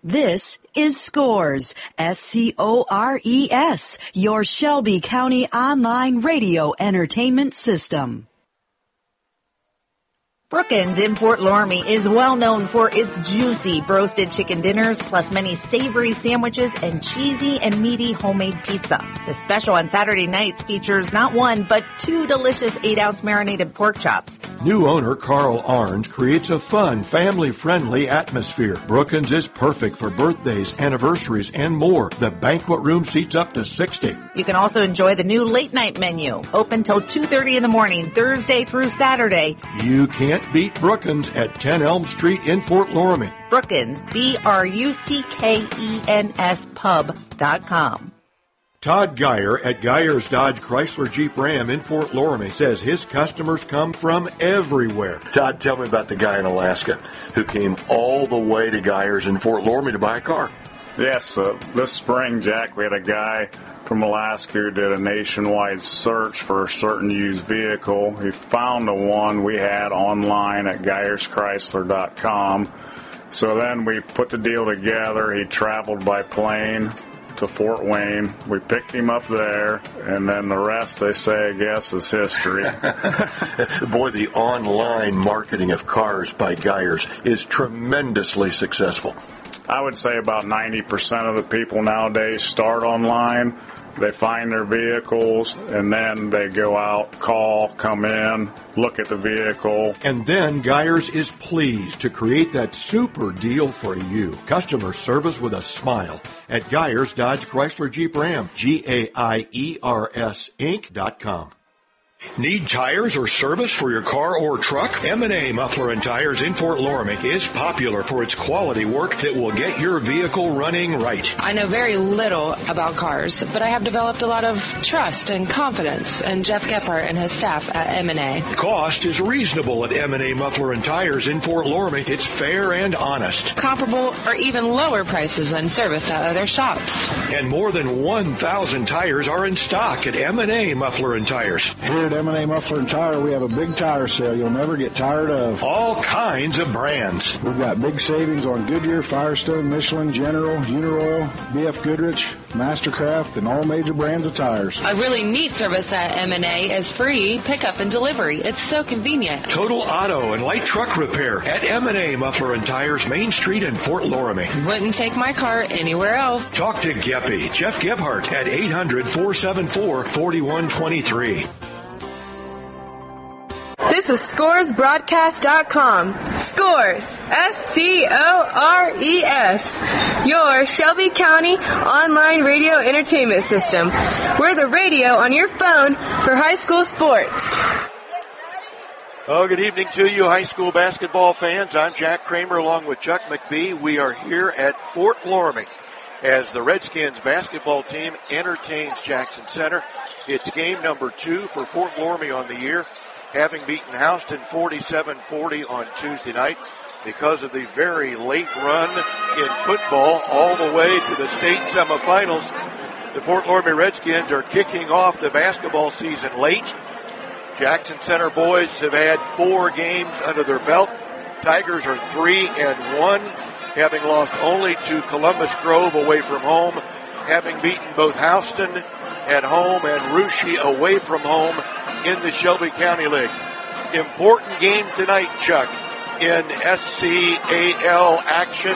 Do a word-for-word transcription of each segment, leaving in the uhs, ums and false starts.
This is Scores, S C O R E S, your Shelby County online radio entertainment system. Brookins in Fort Loramie is well known for its juicy roasted chicken dinners, plus many savory sandwiches and cheesy and meaty homemade pizza. The special on Saturday nights features not one, but two delicious eight ounce marinated pork chops. New owner Carl Arndt creates a fun, family-friendly atmosphere. Brookins is perfect for birthdays, anniversaries, and more. The banquet room seats up to sixty. You can also enjoy the new late night menu, open till two thirty in the morning, Thursday through Saturday. You can't beat Brookins at ten Elm Street in Fort Loramie. Brookins, B R U C K E N S pub dot com. Todd Geyer at Geyer's Dodge Chrysler Jeep Ram in Fort Loramie says his customers come from everywhere. Todd, tell me about the guy in Alaska who came all the way to Geyer's in Fort Loramie to buy a car. Yes, uh, this spring, Jack, we had a guy from Alaska who did a nationwide search for a certain used vehicle. He found the one we had online at Geyers Chrysler dot com. So then we put the deal together. He traveled by plane to Fort Wayne. We picked him up there, and then the rest, they say, I guess, is history. Boy, the online marketing of cars by Geyers is tremendously successful. I would say about ninety percent of the people nowadays start online. They find their vehicles, and then they go out, call, come in, look at the vehicle. And then Geyers is pleased to create that super deal for you. Customer service with a smile at Geyers Dodge Chrysler Jeep Ram, G A I E R S Inc dot com. Need tires or service for your car or truck? M and A Muffler and Tires in Fort Loramie is popular for its quality work that will get your vehicle running right. I know very little about cars, but I have developed a lot of trust and confidence in Jeff Gephardt and his staff at M and A. Cost is reasonable at M and A Muffler and Tires in Fort Loramie. It's fair and honest. Comparable or even lower prices than service at other shops. And more than one thousand tires are in stock at M and A Muffler and Tires. Here at M and A Muffler and Tire, we have a big tire sale you'll never get tired of. All kinds of brands. We've got big savings on Goodyear, Firestone, Michelin, General, Uniroyal, B F Goodrich, Mastercraft, and all major brands of tires. A really neat service at M and A is free pickup and delivery. It's so convenient. Total auto and light truck repair at M and A Muffler and Tires, Main Street in Fort Loramie. Wouldn't take my car anywhere else. Talk to Geppy, Jeff Gephardt at eight hundred, four seven four, four one two three. This is Scores Broadcast dot com. Scores, S C O R E S, your Shelby County online radio entertainment system. We're the radio on your phone for high school sports. Oh, good evening to you, high school basketball fans. I'm Jack Kramer along with Chuck McBee. We are here at Fort Loramie as the Redskins basketball team entertains Jackson Center. It's game number two for Fort Loramie on the year, having beaten Houston forty-seven forty on Tuesday night because of the very late run in football all the way to the state semifinals. The Fort Loramie Redskins are kicking off the basketball season late. Jackson Center boys have had four games under their belt. Tigers are three and one, having lost only to Columbus Grove away from home, having beaten both Houston at home and Russia away from home in the Shelby County League. Important game tonight, Chuck, in S C A L action.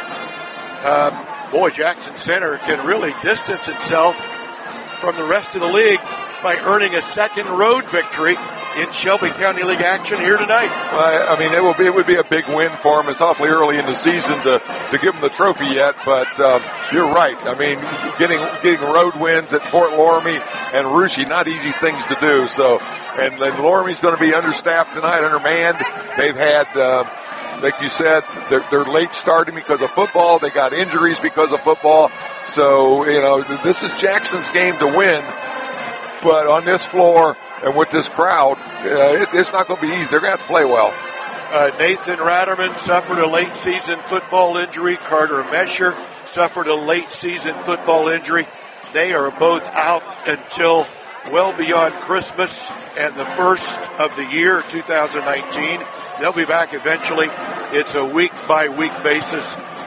Um, boy, Jackson Center can really distance itself from the rest of the league by earning a second road victory in Shelby County League action here tonight. I mean, it will be it would be a big win for them. It's awfully early in the season to, to give them the trophy yet, but um, you're right. I mean, getting getting road wins at Fort Loramie and Russia, not easy things to do. So, and then Loramie's going to be understaffed tonight, undermanned. They've had, uh, like you said, they're, they're late starting because of football. They got injuries because of football. So, you know, this is Jackson's game to win. But on this floor and with this crowd, uh, it, it's not going to be easy. They're going to have to play well. Uh, Nathan Ratterman suffered a late season football injury. Carter Mesher suffered a late season football injury. They are both out until well beyond Christmas and the first of the year, two thousand nineteen. They'll be back eventually. It's a week-by-week basis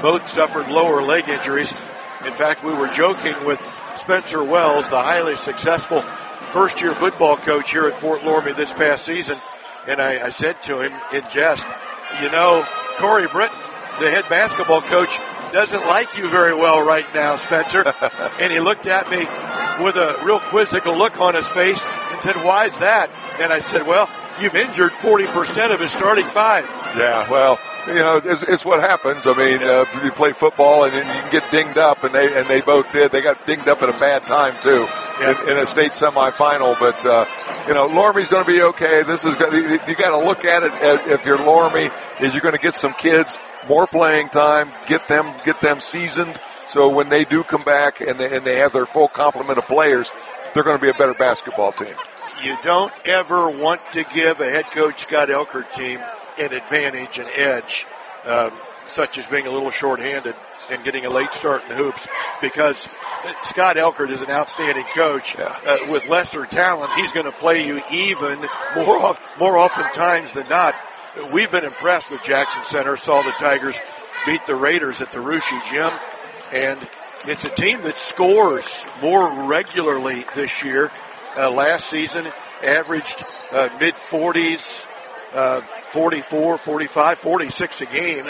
both suffered lower leg injuries. In fact, we were joking with Spencer Wells, the highly successful first-year football coach here at Fort Loramie this past season, and I, I said to him in jest, you know, Corey Britton, the head basketball coach, doesn't like you very well right now, Spencer. And he looked at me with a real quizzical look on his face and said, why is that? And I said, well, you've injured forty percent of his starting five. Yeah, well, you know, it's, it's what happens. I mean, uh, you play football and then you can get dinged up, and they and they both did. They got dinged up at a bad time too, yeah. in, in a state semifinal. But uh, you know, Loramie's going to be okay. This is gonna, you, you got to look at it as, if you're Loramie, is you're going to get some kids more playing time, get them get them seasoned. So when they do come back and they, and they have their full complement of players, they're going to be a better basketball team. You don't ever want to give a head coach Scott Elkert team an advantage, an edge, um, such as being a little shorthanded and getting a late start in hoops, because Scott Elkert is an outstanding coach. Yeah. Uh, with lesser talent, he's going to play you even more off, more often times than not. We've been impressed with Jackson Center. Saw the Tigers beat the Raiders at the Russia Gym, and it's a team that scores more regularly this year. Uh, last season averaged uh, mid forties, uh, forty-four, forty-five, forty-six a game.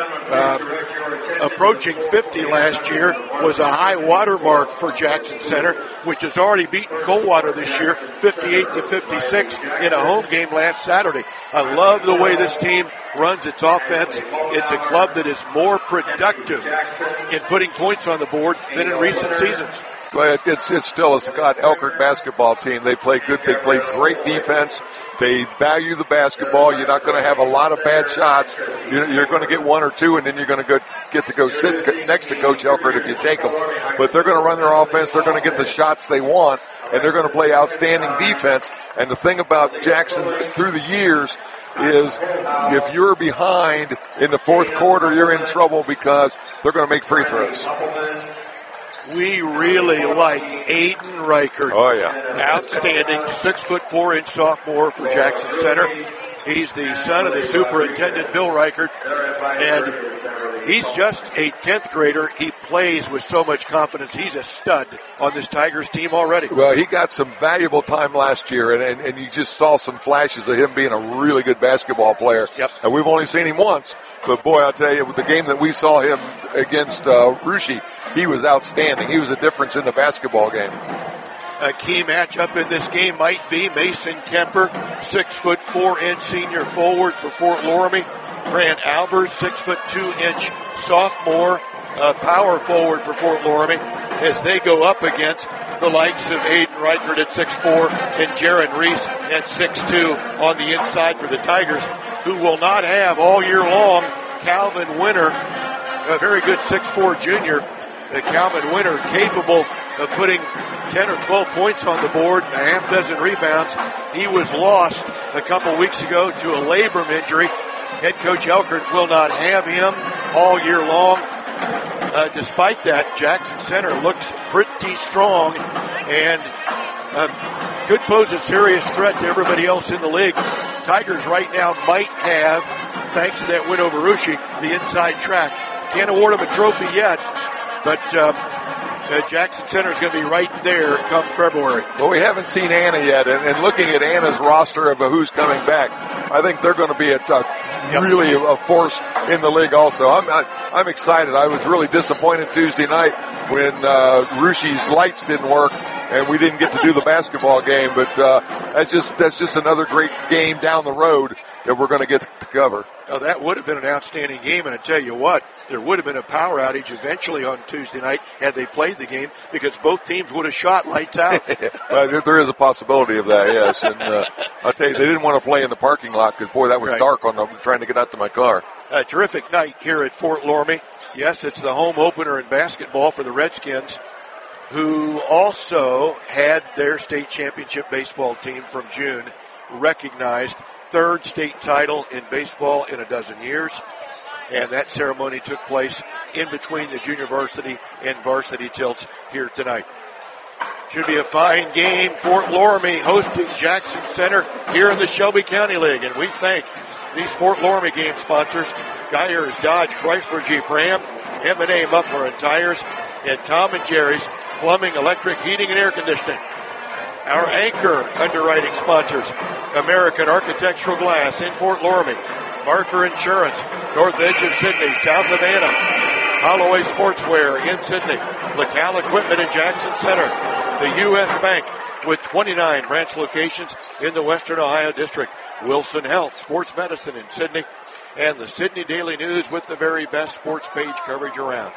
Um, approaching fifty last year was a high water mark for Jackson Center, which has already beaten Coldwater this year, fifty-eight to fifty-six in a home game last Saturday. I love the way this team runs its offense. It's a club that is more productive in putting points on the board than in recent seasons. Well, it's it's still a Scott Elkert basketball team. They play good. They play great defense. They value the basketball. You're not going to have a lot of bad shots. You're, you're going to get one or two, and then you're going to go, get to go sit next to Coach Elkert if you take them. But they're going to run their offense. They're going to get the shots they want, and they're going to play outstanding defense. And the thing about Jackson through the years is if you're behind in the fourth quarter, you're in trouble because they're going to make free throws. We really liked Aiden Reichert. Oh, yeah. Outstanding six foot four inch sophomore for Jackson Center. He's the son of the superintendent, Bill Reichert, and he's just a tenth grader. He plays with so much confidence. He's a stud on this Tigers team already. Well, he got some valuable time last year, and, and, and you just saw some flashes of him being a really good basketball player. Yep. And we've only seen him once, but boy, I'll tell you, with the game that we saw him against uh, Russia, he was outstanding. He was a difference in the basketball game. A key matchup in this game might be Mason Kemper, six foot four inch senior forward for Fort Loramie. Grant Albers, six foot two inch sophomore uh, power forward for Fort Loramie, as they go up against the likes of Aiden Reichert at six four and Jaron Reese at six two on the inside for the Tigers, who will not have all year long Calvin Winter, a very good six four junior. Uh, Calvin Winter capable of putting ten or twelve points on the board, a half dozen rebounds. He was lost a couple weeks ago to a labrum injury. Head coach Elkert will not have him all year long. Uh, despite that, Jackson Center looks pretty strong and um, could pose a serious threat to everybody else in the league. Tigers right now might have, thanks to that win over Russia, the inside track. Can't award them a trophy yet, but um, uh, Jackson Center is going to be right there come February. Well, we haven't seen Anna yet, and, and looking at Anna's roster of who's coming back, I think they're going to be a, a yep. really a force in the league also. I'm I, I'm excited. I was really disappointed Tuesday night when uh, Russia's lights didn't work and we didn't get to do the basketball game, but uh, that's just that's just another great game down the road that we're going to get to cover. Oh, that would have been an outstanding game, and I tell you what, there would have been a power outage eventually on Tuesday night had they played the game, because both teams would have shot lights out. uh, there is a possibility of that, yes. And uh, I'll tell you, they didn't want to play in the parking lot because, boy, that was right. dark on them trying to get out to my car. A terrific night here at Fort Loramie. Yes, it's the home opener in basketball for the Redskins, who also had their state championship baseball team from June recognized. Third state title in baseball in a dozen years. And that ceremony took place in between the junior varsity and varsity tilts here tonight. Should be a fine game. Fort Loramie hosting Jackson Center here in the Shelby County League. And we thank these Fort Loramie game sponsors, Geyers Dodge, Chrysler Jeep Ram, M and A Muffler and Tires, and Tom and Jerry's Plumbing, Electric, Heating, and Air Conditioning. Our anchor underwriting sponsors, American Architectural Glass in Fort Loramie, Barker Insurance, north edge of Sydney, south of Anna, Holloway Sportswear in Sydney, LaCal Equipment in Jackson Center, the U S Bank with twenty-nine branch locations in the Western Ohio District, Wilson Health, Sports Medicine in Sydney, and the Sydney Daily News with the very best sports page coverage around.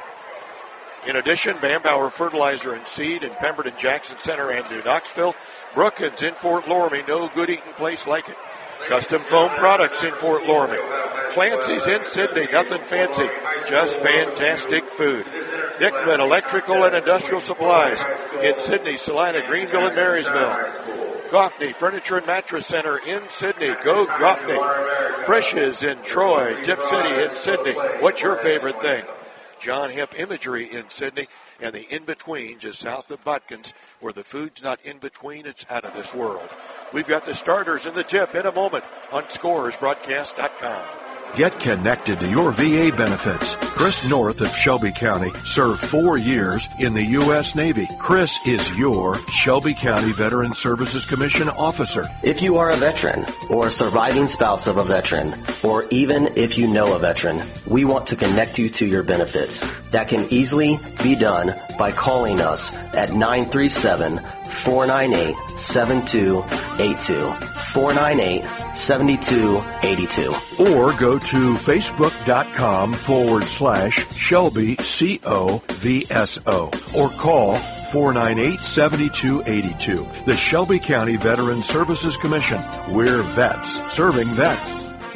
In addition, Bambauer Fertilizer and Seed in Pemberton, Jackson Center, and New Knoxville. Brookins in Fort Loramie, no good eating place like it. Custom Foam Products in Fort Loramie. Clancy's in Sydney, nothing fancy, just fantastic food. Dickman Electrical and Industrial Supplies in Sydney, Salina, Greenville, and Marysville. Goffney Furniture and Mattress Center in Sydney. Go Goffney. Frisch's in Troy, Tip City in Sydney. What's your favorite thing? John Hemp Imagery in Sydney, and the in-between just south of Butkins, where the food's not in between, it's out of this world. We've got the starters in the tip in a moment on Scores Broadcast dot com. Get connected to your V A benefits. Chris North of Shelby County served four years in the U S Navy. Chris is your Shelby County Veteran Services Commission officer. If you are a veteran or a surviving spouse of a veteran, or even if you know a veteran, we want to connect you to your benefits. That can easily be done by calling us at nine three seven, four nine eight, seven two eight two. four nine eight, seven two eight two. Or go to facebook.com forward slash Shelby C O V S O or call four nine eight, seven two eight two. The Shelby County Veteran Services Commission. We're vets serving vets.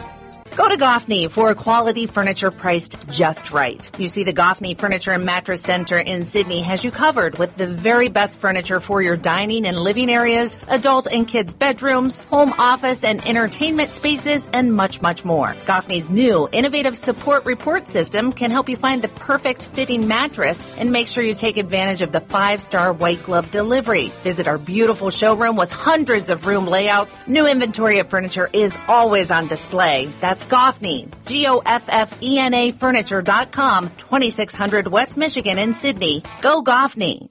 Go to Goffney for quality furniture priced just right. You see, the Goffney Furniture and Mattress Center in Sydney has you covered with the very best furniture for your dining and living areas, adult and kids' bedrooms, home office and entertainment spaces, and much, much more. Goffney's new innovative support report system can help you find the perfect fitting mattress and make sure you take advantage of the five-star white glove delivery. Visit our beautiful showroom with hundreds of room layouts. New inventory of furniture is always on display. That's Goffney, G O F F E N A Furniture dot com, twenty-six hundred West Michigan in Sydney. Go Goffney.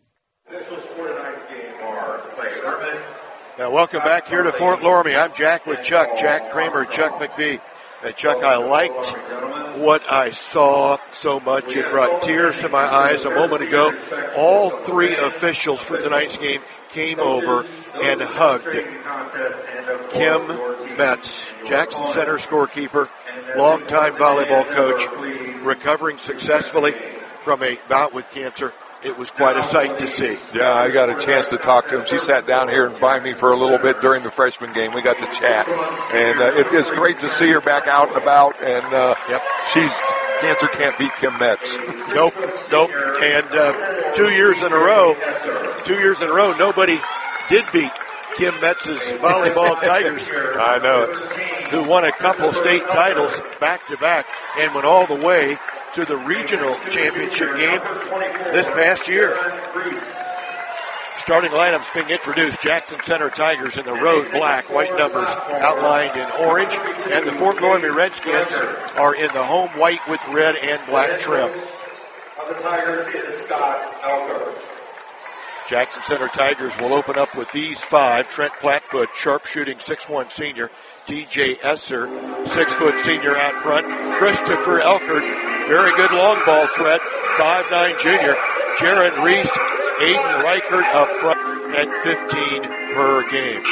Now, welcome back here to Fort Loramie. I'm Jack with Chuck, Jack Kramer, Chuck McBee. Uh, Chuck, I liked what I saw so much. It brought tears to my eyes a moment ago. All three officials for tonight's game came over and hugged Kim Metz, Jackson Center scorekeeper, longtime volleyball coach, recovering successfully from a bout with cancer. It was quite a sight to see. Yeah, I got a chance to talk to him. She sat down here and by me for a little bit during the freshman game. We got to chat. And uh, it, it's great to see her back out and about. And uh, yep. she's cancer can't beat Kim Metz. Nope, nope. And uh, two years in a row, two years in a row, nobody did beat Kim Metz's volleyball Tigers. I know it. Who won a couple state titles back to back and went all the way to the regional championship game this past year. Starting lineups being introduced. Jackson Center Tigers in the road black, white numbers outlined in orange. And the Fort Loramie Redskins are in the home white with red and black trim. The Tigers is Scott Elker. Jackson Center Tigers will open up with these five. Trent Platfoot, sharpshooting six one senior. T J Esser, six foot senior out front. Christopher Elkert, very good long ball threat, five nine junior. Jaron Reese, Aiden Reichert up front at fifteen per game.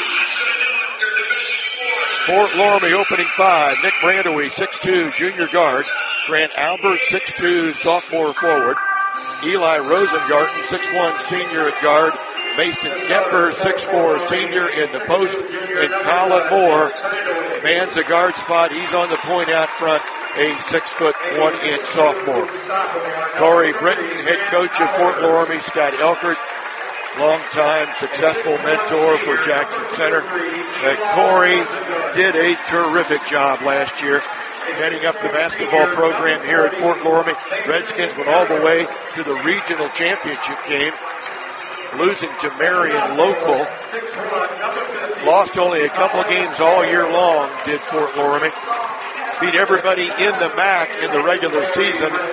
Fort Loramie opening five. Nick Brandewy, six two, junior guard. Grant Albert, six two, sophomore forward. Eli Rosengarten, six one, senior at guard. Mason Kemper, six four, senior in the post. And Colin Moore mans a guard spot. He's on the point out front, a six foot, one inch sophomore. Corey Britton, head coach of Fort Loramie. Scott Elkert, longtime successful mentor for Jackson Center. And Corey did a terrific job last year heading up the basketball program here at Fort Loramie. Redskins went all the way to the regional championship game, losing to Marion Local. Lost only a couple of games all year long, did Fort Loramie. Beat everybody in the M A C in the regular season.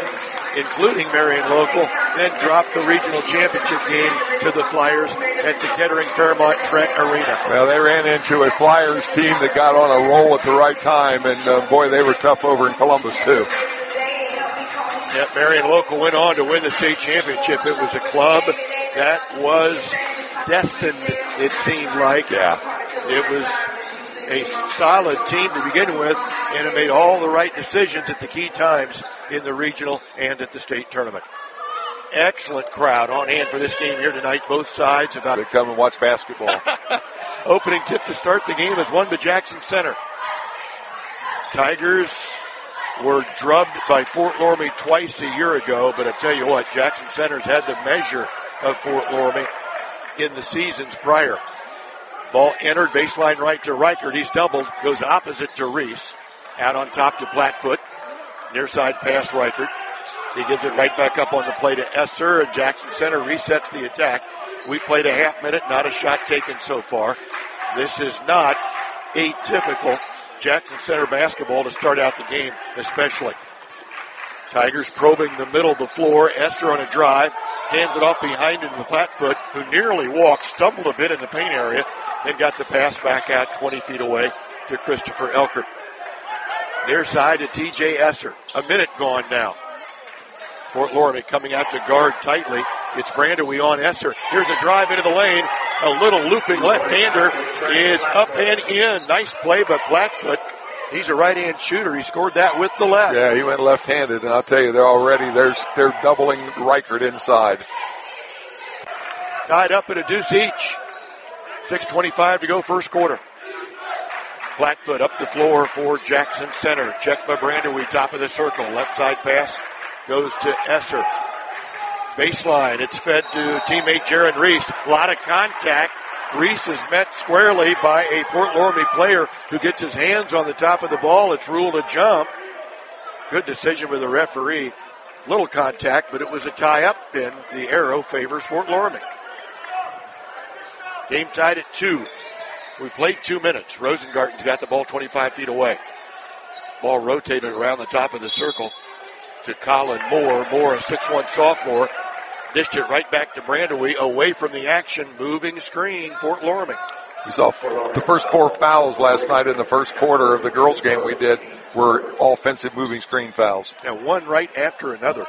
including Marion Local, then dropped the regional championship game to the Flyers at the Kettering Fairmont Trent Arena. Well, they ran into a Flyers team that got on a roll at the right time, and uh, boy, they were tough over in Columbus, too. Yep, Marion Local went on to win the state championship. It was a club that was destined, it seemed like. Yeah. It was a solid team to begin with, and it made all the right decisions at the key times in the regional and at the state tournament. Excellent crowd on hand for this game here tonight. Both sides about they come and watch basketball. Opening tip to start the game is won by Jackson Center. Tigers were drubbed by Fort Loramie twice a year ago, but I tell you what, Jackson Center's had the measure of Fort Loramie in the seasons prior. Ball entered baseline right to Reichert. He's doubled, goes opposite to Reese. Out on top to Blackfoot. Near side pass Reichert. He gives it right back up on the play to Esser, and Jackson Center resets the attack. We played a half minute, not a shot taken so far. This is not atypical Jackson Center basketball to start out the game, especially. Tigers probing the middle of the floor. Esser on a drive. Hands it off behind him to Blackfoot, who nearly walked, stumbled a bit in the paint area, then got the pass back out twenty feet away to Christopher Elkert. Near side to T J Esser. A minute gone now. Fort Loramie coming out to guard tightly. It's Brandewie on Esser. Here's a drive into the lane. A little looping left-hander is up and in. Nice play by Blackfoot. He's a right-hand shooter. He scored that with the left. Yeah, he went left-handed, and I'll tell you, they're already, they're, they're doubling Reichert inside. Tied up at a deuce each. six twenty-five to go first quarter. Blackfoot up the floor for Jackson Center. Check by Brandewie, top of the circle. Left side pass goes to Esser. Baseline, it's fed to teammate Jaron Reese. A lot of contact. Reese is met squarely by a Fort Loramie player who gets his hands on the top of the ball. It's ruled a jump. Good decision with the referee. Little contact, but it was a tie-up, and the arrow favors Fort Loramie. Game tied at two. We played two minutes. Rosengarten's got the ball twenty-five feet away. Ball rotated around the top of the circle to Colin Moore. Moore, a six one sophomore. Dished it right back to Brandewie, away from the action, moving screen, Fort Loramie. We saw the first four fouls last night in the first quarter of the girls' game we did were offensive moving screen fouls. And one right after another.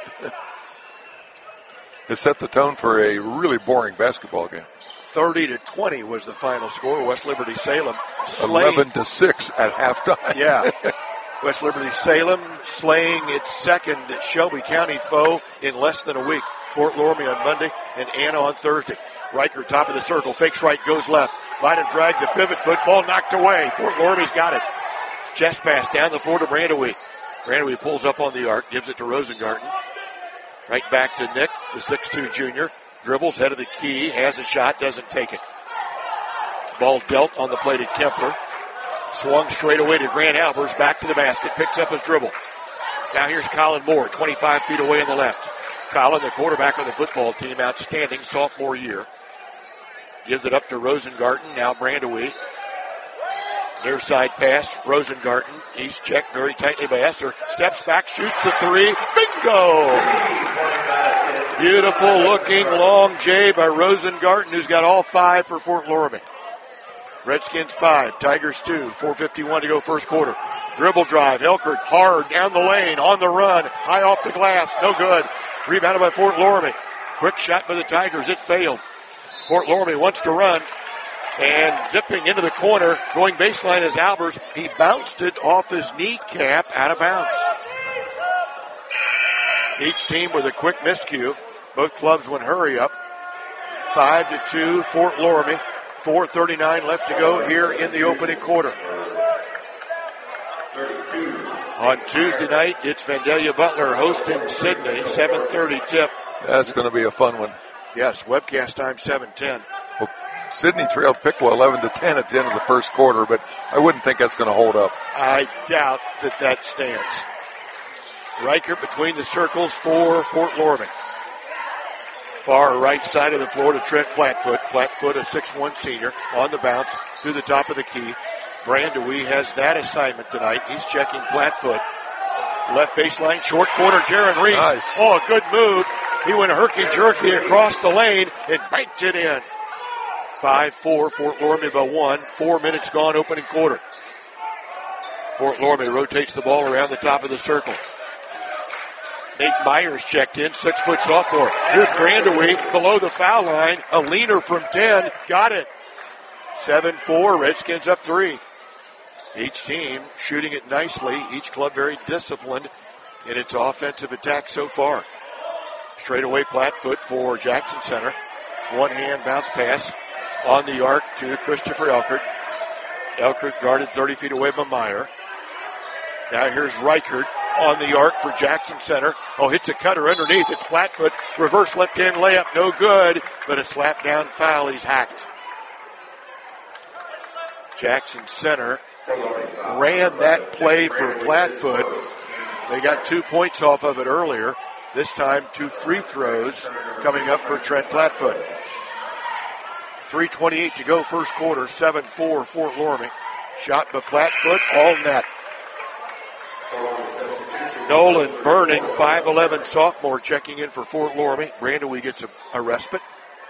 It set the tone for a really boring basketball game. thirty to twenty was the final score. West Liberty Salem slaying. eleven to six at halftime. Yeah. West Liberty Salem slaying its second Shelby County foe in less than a week. Fort Loramie on Monday and Anna on Thursday. Riker, top of the circle, fakes right, goes left. Might have dragged the pivot foot, ball knocked away. Fort Loramie's got it. Chest pass down the floor to Brandewie. Brandewie pulls up on the arc, gives it to Rosengarten. Right back to Nick, the six two junior. Dribbles, head of the key, has a shot, doesn't take it. Ball dealt on the play to Kempler. Swung straight away to Grant Albers, back to the basket, picks up his dribble. Now here's Colin Moore, twenty-five feet away on the left. Colin, the quarterback of the football team, outstanding sophomore year. Gives it up to Rosengarten, now Brandewie. Near side pass, Rosengarten. He's checked very tightly by Esser. Steps back, shoots the three. Bingo! Beautiful looking long J by Rosengarten, who's got all five for Fort Loramie. Redskins five, Tigers two, four fifty-one to go first quarter. Dribble drive, Elkert hard down the lane, on the run, high off the glass, no good. Rebounded by Fort Loramie. Quick shot by the Tigers, it failed. Fort Loramie wants to run, and zipping into the corner, going baseline is Albers. He bounced it off his kneecap, out of bounds. Each team with a quick miscue. Both clubs went hurry up. Five to two, Fort Loramie. four thirty-nine left to go here in the opening quarter. On Tuesday night, it's Vandalia Butler hosting Sidney, seven thirty tip. That's going to be a fun one. Yes, webcast time seven ten. Well, Sidney trailed Piqua eleven to ten at the end of the first quarter, but I wouldn't think that's going to hold up. I doubt that that stands. Riker between the circles for Fort Loramie. Far right side of the floor to Trent Plattfoot. Plattfoot, a six one senior, on the bounce through the top of the key. Brandewie has that assignment tonight. He's checking Plattfoot. Left baseline, short corner, Jaron Reese. Nice. Oh, a good move. He went herky-jerky across the lane and banked it in. five four, Fort Loramie by one. Four minutes gone, opening quarter. Fort Loramie rotates the ball around the top of the circle. Nate Myers checked in, six-foot sophomore. Here's Brandewee below the foul line. A leaner from ten. Got it. seven four, Redskins up three. Each team shooting it nicely. Each club very disciplined in its offensive attack so far. Straightaway Plattfoot for Jackson Center. One-hand bounce pass on the arc to Christopher Elkert. Elkert guarded thirty feet away by Meyer. Now here's Reichert on the arc for Jackson Center. Oh, hits a cutter underneath. It's Plattfoot. Reverse left-hand layup. No good, but a slap down foul. He's hacked. Jackson Center ran that play for Plattfoot. They got two points off of it earlier. This time, two free throws coming up for Trent Plattfoot. three twenty-eight to go, first quarter. seven four, Fort Loramie. Shot by Plattfoot, all net. Nolan Burning, five eleven sophomore, checking in for Fort Loramie. Brandewee gets a, a respite.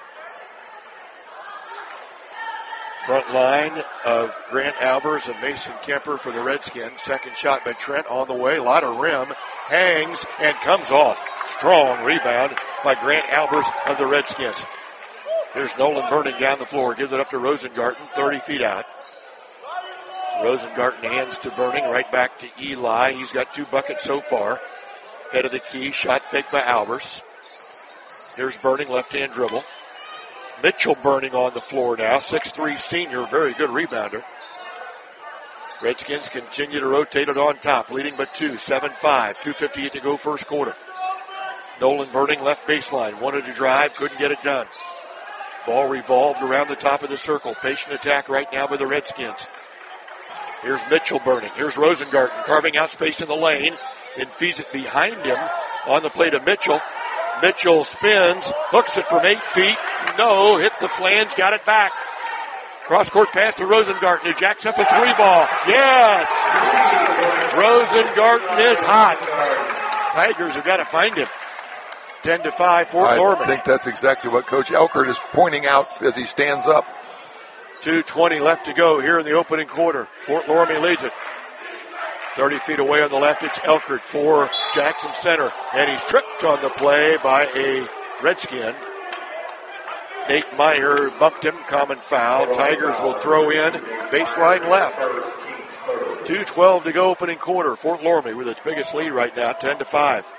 Front line of Grant Albers and Mason Kemper for the Redskins. Second shot by Trent on the way. A lot of rim. Hangs and comes off. Strong rebound by Grant Albers of the Redskins. Here's Nolan Burning down the floor. Gives it up to Rosengarten, thirty feet out. Rosengarten hands to Burning, right back to Eli. He's got two buckets so far. Head of the key, shot fake by Albers. Here's Burning, left-hand dribble. Mitchell Burning on the floor now, six three senior, very good rebounder. Redskins continue to rotate it on top, leading by two, seven five, two fifty-eight to go first quarter. Nolan Burning left baseline, wanted to drive, couldn't get it done. Ball revolved around the top of the circle. Patient attack right now by the Redskins. Here's Mitchell Burning. Here's Rosengarten carving out space in the lane and feeds it behind him on the play to Mitchell. Mitchell spins, hooks it from eight feet. No, hit the flange, got it back. Cross-court pass to Rosengarten, who jacks up a three ball. Yes! Rosengarten is hot. Tigers have got to find him. ten to five, Fort Loramie. I think that's exactly what Coach Elkert is pointing out as he stands up. two twenty left to go here in the opening quarter. Fort Loramie leads it. thirty feet away on the left, it's Elkert for Jackson Center. And he's tripped on the play by a Redskin. Nate Meyer bumped him, common foul. Tigers will throw in baseline left. two twelve to go opening quarter. Fort Loramie with its biggest lead right now, ten to five.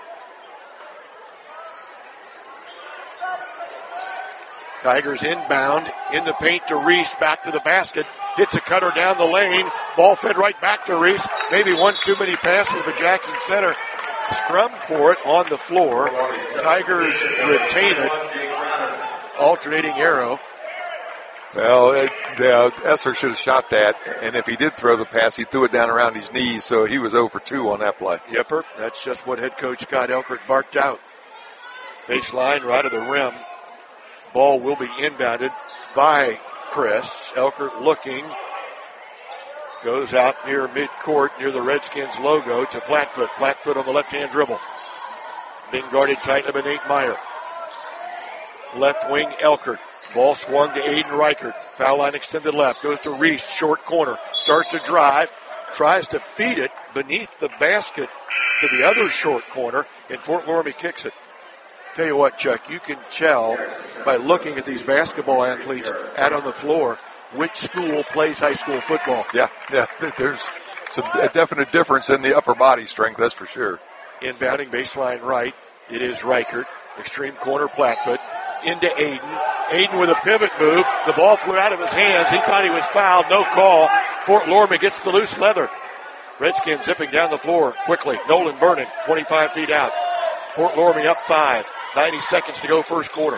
Tigers inbound, in the paint to Reese, back to the basket. Hits a cutter down the lane. Ball fed right back to Reese. Maybe one too many passes, but Jackson Center scrummed for it on the floor. Tigers retain it. Alternating arrow. Well, it, uh, Esser should have shot that, and if he did throw the pass, he threw it down around his knees, so he was zero for two on that play. Yepper, that's just what head coach Scott Elkert barked out. Baseline, right of the rim. Ball will be inbounded by Chris. Elkert looking. Goes out near midcourt, near the Redskins logo to Plattfoot. Plattfoot on the left-hand dribble. Being guarded tightly by Nate Meyer. Left wing Elkert. Ball swung to Aiden Reichert. Foul line extended left. Goes to Reese. Short corner. Starts to drive. Tries to feed it beneath the basket to the other short corner. And Fort Loramie kicks it. Tell you what, Chuck, you can tell by looking at these basketball athletes out on the floor which school plays high school football. Yeah, yeah. There's some, a definite difference in the upper body strength, that's for sure. Inbounding baseline right. It is Reichert. Extreme corner Plattfoot. Into Aiden. Aiden with a pivot move. The ball flew out of his hands. He thought he was fouled. No call. Fort Loramie gets the loose leather. Redskins zipping down the floor quickly. Nolan Burning, twenty-five feet out. Fort Loramie up five. ninety seconds to go first quarter.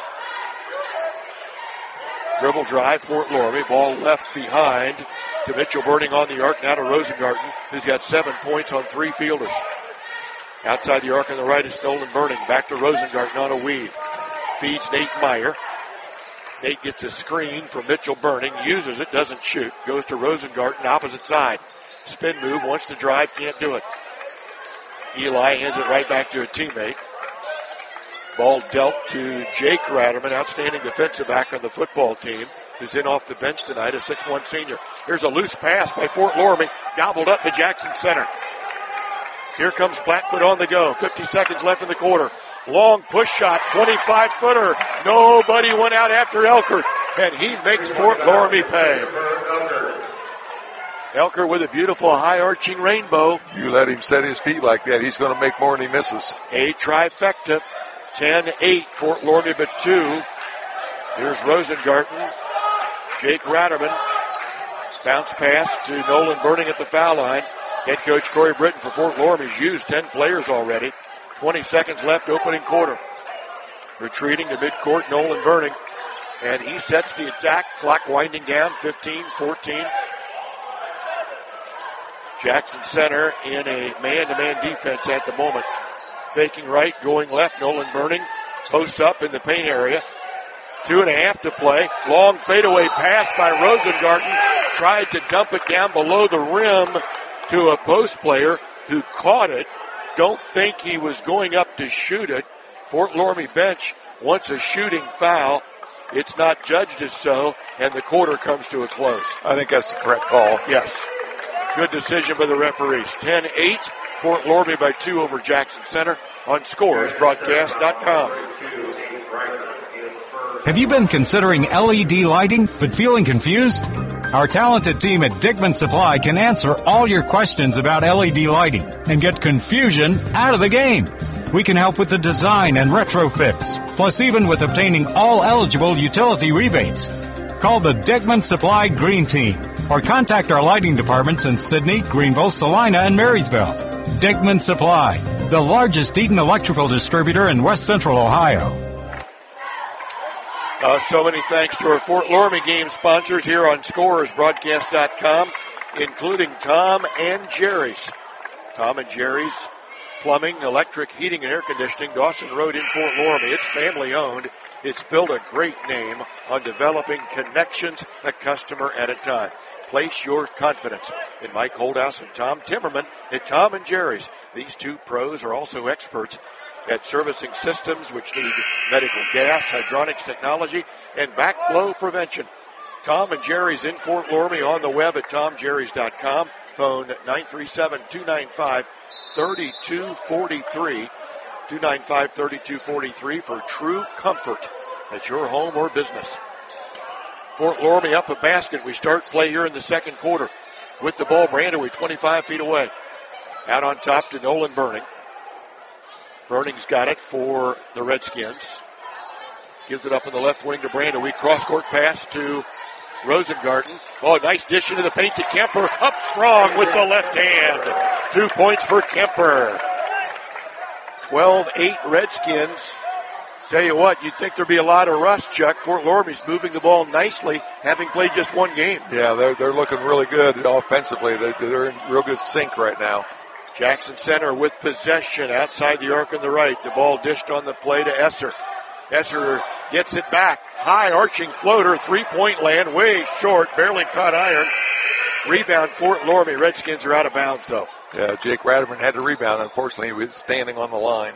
Dribble drive, Fort Loramie. Ball left behind to Mitchell Burning on the arc. Now to Rosengarten, who's got seven points on three fielders. Outside the arc on the right is Nolan Burning. Back to Rosengarten on a weave. Feeds Nate Meyer. Nate gets a screen from Mitchell Burning. Uses it, doesn't shoot. Goes to Rosengarten, opposite side. Spin move, wants to drive, can't do it. Eli hands it right back to a teammate. Ball dealt to Jake Ratterman, outstanding defensive back on the football team, who's in off the bench tonight, a six one senior. Here's a loose pass by Fort Loramie, gobbled up to Jackson Center. Here comes Blackfoot on the go, fifty seconds left in the quarter. Long push shot, twenty-five footer. Nobody went out after Elker, and he makes Fort Loramie pay. Elker with a beautiful high-arching rainbow. You let him set his feet like that, he's going to make more than he misses. A trifecta, ten eight, Fort Loramie but two. Here's Rosengarten. Jake Ratterman. Bounce pass to Nolan Burning at the foul line. Head coach Corey Britton for Fort Loramie's used ten players already. twenty seconds left, opening quarter. Retreating to midcourt, Nolan Burning. And he sets the attack. Clock winding down, fifteen fourteen. Jackson Center in a man-to-man defense at the moment. Faking right, going left, Nolan Burning. Posts up in the paint area. Two and a half to play. Long fadeaway pass by Rosengarten. Tried to dump it down below the rim to a post player who caught it. Don't think he was going up to shoot it. Fort Loramie bench wants a shooting foul. It's not judged as so, and the quarter comes to a close. I think that's the correct call. Yes. Good decision by the referees. ten eight, Fort Loramie by two over Jackson Center on scores broadcast dot com. Have you been considering L E D lighting but feeling confused? Our talented team at Dickman Supply can answer all your questions about L E D lighting and get confusion out of the game. We can help with the design and retrofits, plus even with obtaining all eligible utility rebates. Call the Dickman Supply Green Team or contact our lighting departments in Sidney, Greenville, Salina, and Marysville. Dickman Supply, the largest Eaton electrical distributor in West Central Ohio. Uh, so many thanks to our Fort Loramie game sponsors here on Scorers Broadcast dot com, including Tom and Jerry's. Tom and Jerry's Plumbing, Electric, Heating, and Air Conditioning, Dawson Road in Fort Loramie. It's family owned. It's built a great name on developing connections, a customer at a time. Place your confidence in Mike Holdhouse and Tom Timmerman at Tom and Jerry's. These two pros are also experts at servicing systems which need medical gas, hydronics technology, and backflow prevention. Tom and Jerry's in Fort Loramie, on the web at tom jerrys dot com. Phone nine three seven, two nine five, three two four three. two nine five, three two four three for true comfort at your home or business. Fort Loramie up a basket. We start play here in the second quarter. With the ball, Brandaway twenty-five feet away. Out on top to Nolan Burning. Burning's got it for the Redskins. Gives it up in the left wing to Brandaway. Cross-court pass to Rosengarten. Oh, nice dish into the paint to Kemper. Up strong with the left hand. Two points for Kemper. twelve eight Redskins. Tell you what, you'd think there'd be a lot of rust, Chuck. Fort Loramie's moving the ball nicely, having played just one game. Yeah, they're, they're looking really good offensively. They, they're in real good sync right now. Jackson Center with possession outside the arc on the right. The ball dished on the play to Esser. Esser gets it back. High arching floater, three-point land, way short, barely caught iron. Rebound, Fort Loramie. Redskins are out of bounds, though. Yeah, Jake Ratterman had to rebound. Unfortunately, he was standing on the line.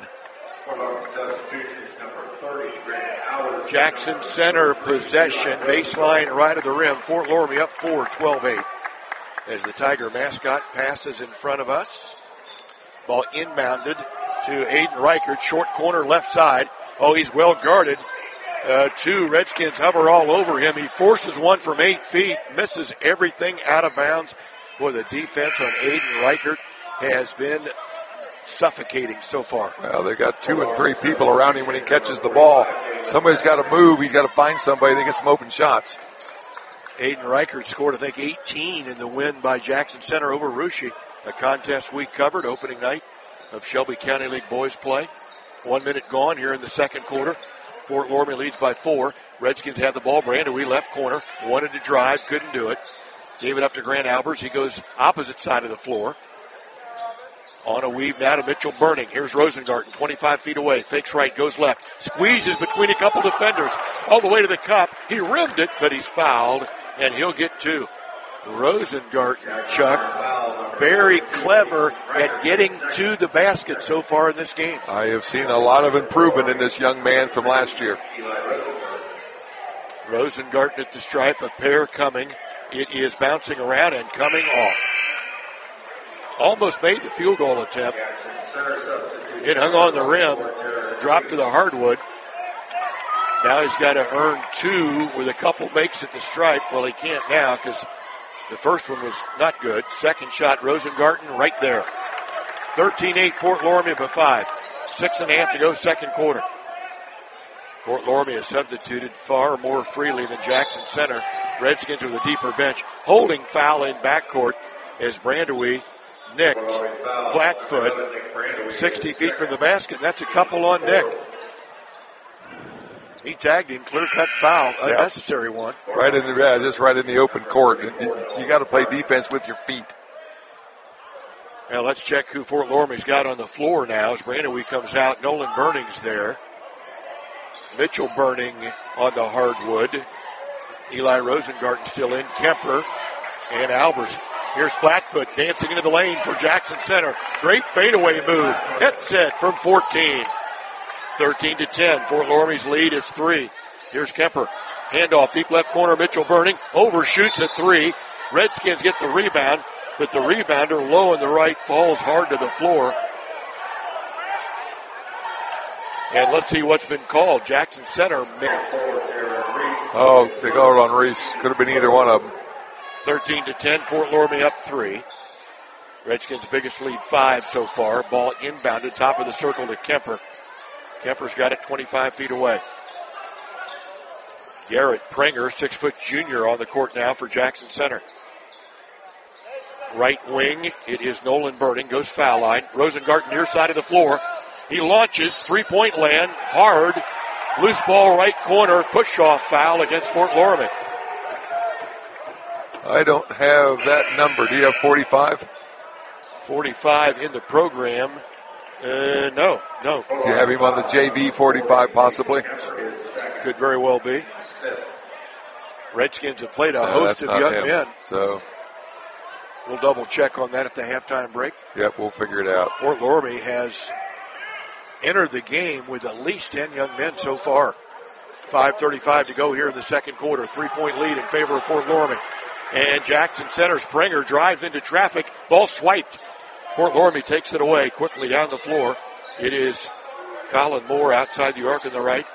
Jackson Center possession, baseline right of the rim. Fort Loramie up four, twelve eight. As the Tiger mascot passes in front of us. Ball inbounded to Aiden Reichert, short corner left side. Oh, he's well guarded. Uh, two Redskins hover all over him. He forces one from eight feet, misses everything out of bounds. Boy, the defense on Aiden Reichert has been suffocating so far. Well, they got two and three people around him when he catches the ball. Somebody's got to move. He's got to find somebody to get some open shots. Aiden Reichert scored, I think, eighteen in the win by Jackson Center over Russia, a contest we covered opening night of Shelby County League boys play. One minute gone here in the second quarter. Fort Loramie leads by four. Redskins have the ball. Brandaway left corner. Wanted to drive, couldn't do it. Gave it up to Grant Albers. He goes opposite side of the floor. On a weave now to Mitchell Burning. Here's Rosengarten, twenty-five feet away. Fakes right, goes left. Squeezes between a couple defenders. All the way to the cup. He rimmed it, but he's fouled, and he'll get two. Rosengarten, Chuck, very clever at getting to the basket so far in this game. I have seen a lot of improvement in this young man from last year. Rosengarten at the stripe, a pair coming. It is bouncing around and coming off. Almost made the field goal attempt. It hung on the rim, dropped to the hardwood. Now he's got to earn two with a couple makes at the stripe. Well, he can't now because the first one was not good. Second shot, Rosengarten right there. thirteen eight, Fort Loramie by five. Six and a half to go, second quarter. Fort Loramie has substituted far more freely than Jackson Center. Redskins with a deeper bench. Holding foul in backcourt as Brandewie nicked Blackfoot sixty feet from the basket. That's a couple on Nick. He tagged him, clear-cut foul, a yeah. necessary one. Right in the, yeah, just right in the open court. You got to play defense with your feet. Now let's check who Fort Loramie's got on the floor now as Brandewie comes out. Nolan Burning's there. Mitchell Burning on the hardwood. Eli Rosengarten still in. Kemper and Albers. Here's Blackfoot dancing into the lane for Jackson Center. Great fadeaway move. Hits it from fourteen. thirteen to ten. Fort Loramie's lead is three. Here's Kemper. Handoff, deep left corner. Mitchell Burning overshoots at three. Redskins get the rebound, but the rebounder low in the right falls hard to the floor. And let's see what's been called. Jackson Center. Oh, they called it on Reese. Could have been either one of them. thirteen to ten. Fort Loramie up three. Redskins' biggest lead, five so far. Ball inbounded, top of the circle to Kemper. Kemper's got it twenty-five feet away. Garrett Prenger, six-foot junior on the court now for Jackson Center. Right wing, it is Nolan Burning, goes foul line. Rosengarten near side of the floor. He launches, three-point land, hard. Loose ball right corner, push-off foul against Fort Loramie. I don't have that number. Do you have forty-five? forty-five in the program. Uh, no, no. Do you have him on the J V forty-five possibly? Could very well be. Redskins have played a No, host of young him. men. So we'll double check on that at the halftime break. Yep, we'll figure it out. Fort Loramie has entered the game with at least ten young men so far. five thirty-five to go here in the second quarter. Three-point lead in favor of Fort Loramie. And Jackson Center Springer drives into traffic. Ball swiped. Fort Loramie takes it away quickly down the floor. It is Colin Moore outside the arc on the right.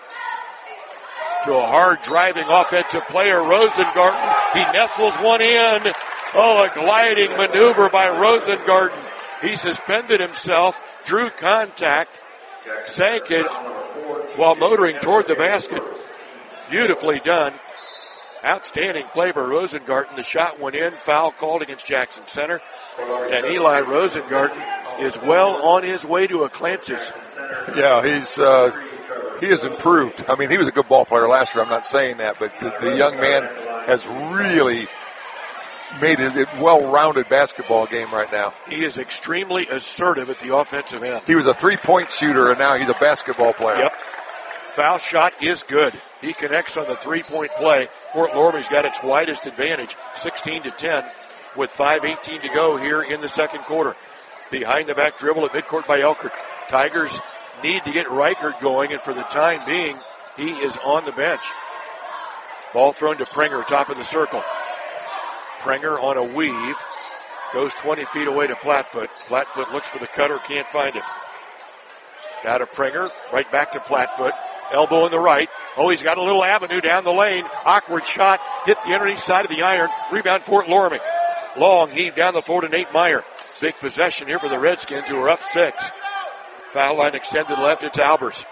To a hard driving offensive player, Rosengarten. He nestles one in. Oh, a gliding maneuver by Rosengarten. He suspended himself, drew contact, sank it while motoring toward the basket. Beautifully done. Outstanding play by Rosengarten. The shot went in. Foul called against Jackson Center. And Eli Rosengarten is well on his way to a Clancy's. Yeah, he's uh, he has improved. I mean, he was a good ball player last year. I'm not saying that, but the, the young man has really made a well-rounded basketball game right now. He is extremely assertive at the offensive end. He was a three-point shooter, and now he's a basketball player. Yep. Foul shot is good. He connects on the three-point play. Fort Loramie's got its widest advantage, sixteen to ten, with five eighteen to go here in the second quarter. Behind the back dribble at midcourt by Elkert. Tigers need to get Reichert going, and for the time being, he is on the bench. Ball thrown to Prenger, top of the circle. Prenger on a weave. Goes twenty feet away to Plattfoot. Plattfoot looks for the cutter, can't find it. Got to Prenger, right back to Plattfoot. Elbow in the right. Oh, he's got a little avenue down the lane. Awkward shot. Hit the underneath side of the iron. Rebound Fort Loramie. Long heave down the floor to Nate Meyer. Big possession here for the Redskins, who are up six. Foul line extended left. It's Albers.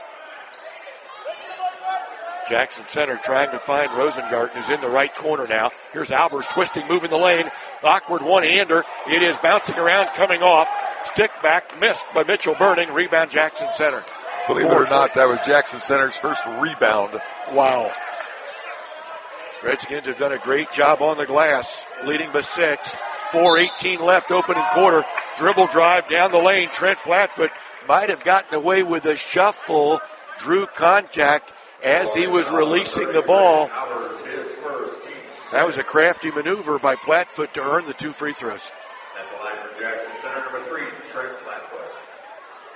Jackson Center trying to find Rosengarten, who's in the right corner now. Here's Albers twisting, moving the lane. Awkward one-hander. It is bouncing around, coming off. Stick back, missed by Mitchell Burning. Rebound Jackson Center. Believe it or not, that was Jackson Center's first rebound. Wow. Redskins have done a great job on the glass, leading by six. four eighteen left, opening quarter. Dribble drive down the lane. Trent Plattfoot might have gotten away with a shuffle. Drew contact as he was releasing the ball. That was a crafty maneuver by Plattfoot to earn the two free throws.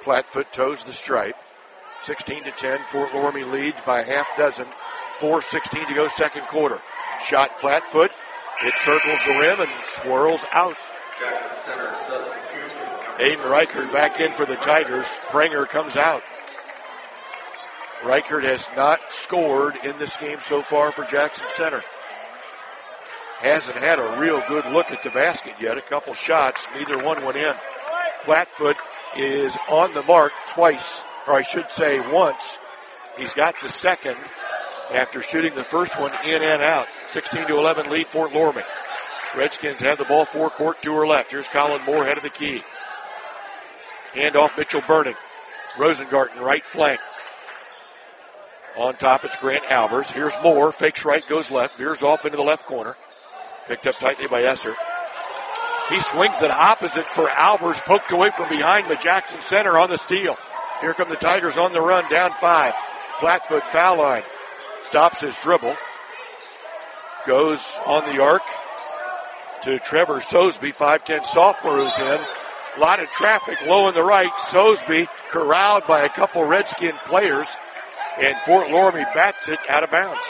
Plattfoot toes the stripe. sixteen to ten, Fort Loramie leads by a half dozen. four sixteen to go, second quarter. Shot Plattfoot. It circles the rim and swirls out. Aiden Reichert back in for the Tigers. Prenger comes out. Reichert has not scored in this game so far for Jackson Center. Hasn't had a real good look at the basket yet. A couple shots, neither one went in. Plattfoot is on the mark twice, or I should say once. He's got the second after shooting the first one in and out. sixteen to eleven lead, Fort Loramie. Redskins have the ball forecourt to her left. Here's Colin Moore, head of the key. Handoff, Mitchell Burning. Rosengarten, right flank. On top, it's Grant Albers. Here's Moore, fakes right, goes left, veers off into the left corner. Picked up tightly by Esser. He swings it opposite for Albers, poked away from behind by Jackson Center on the steal. Here come the Tigers on the run, down five. Plattfoot foul line. Stops his dribble. Goes on the arc to Trevor Sosby, five ten sophomore who's in. A lot of traffic low on the right. Sosby corralled by a couple Redskin players. And Fort Loramie bats it out of bounds.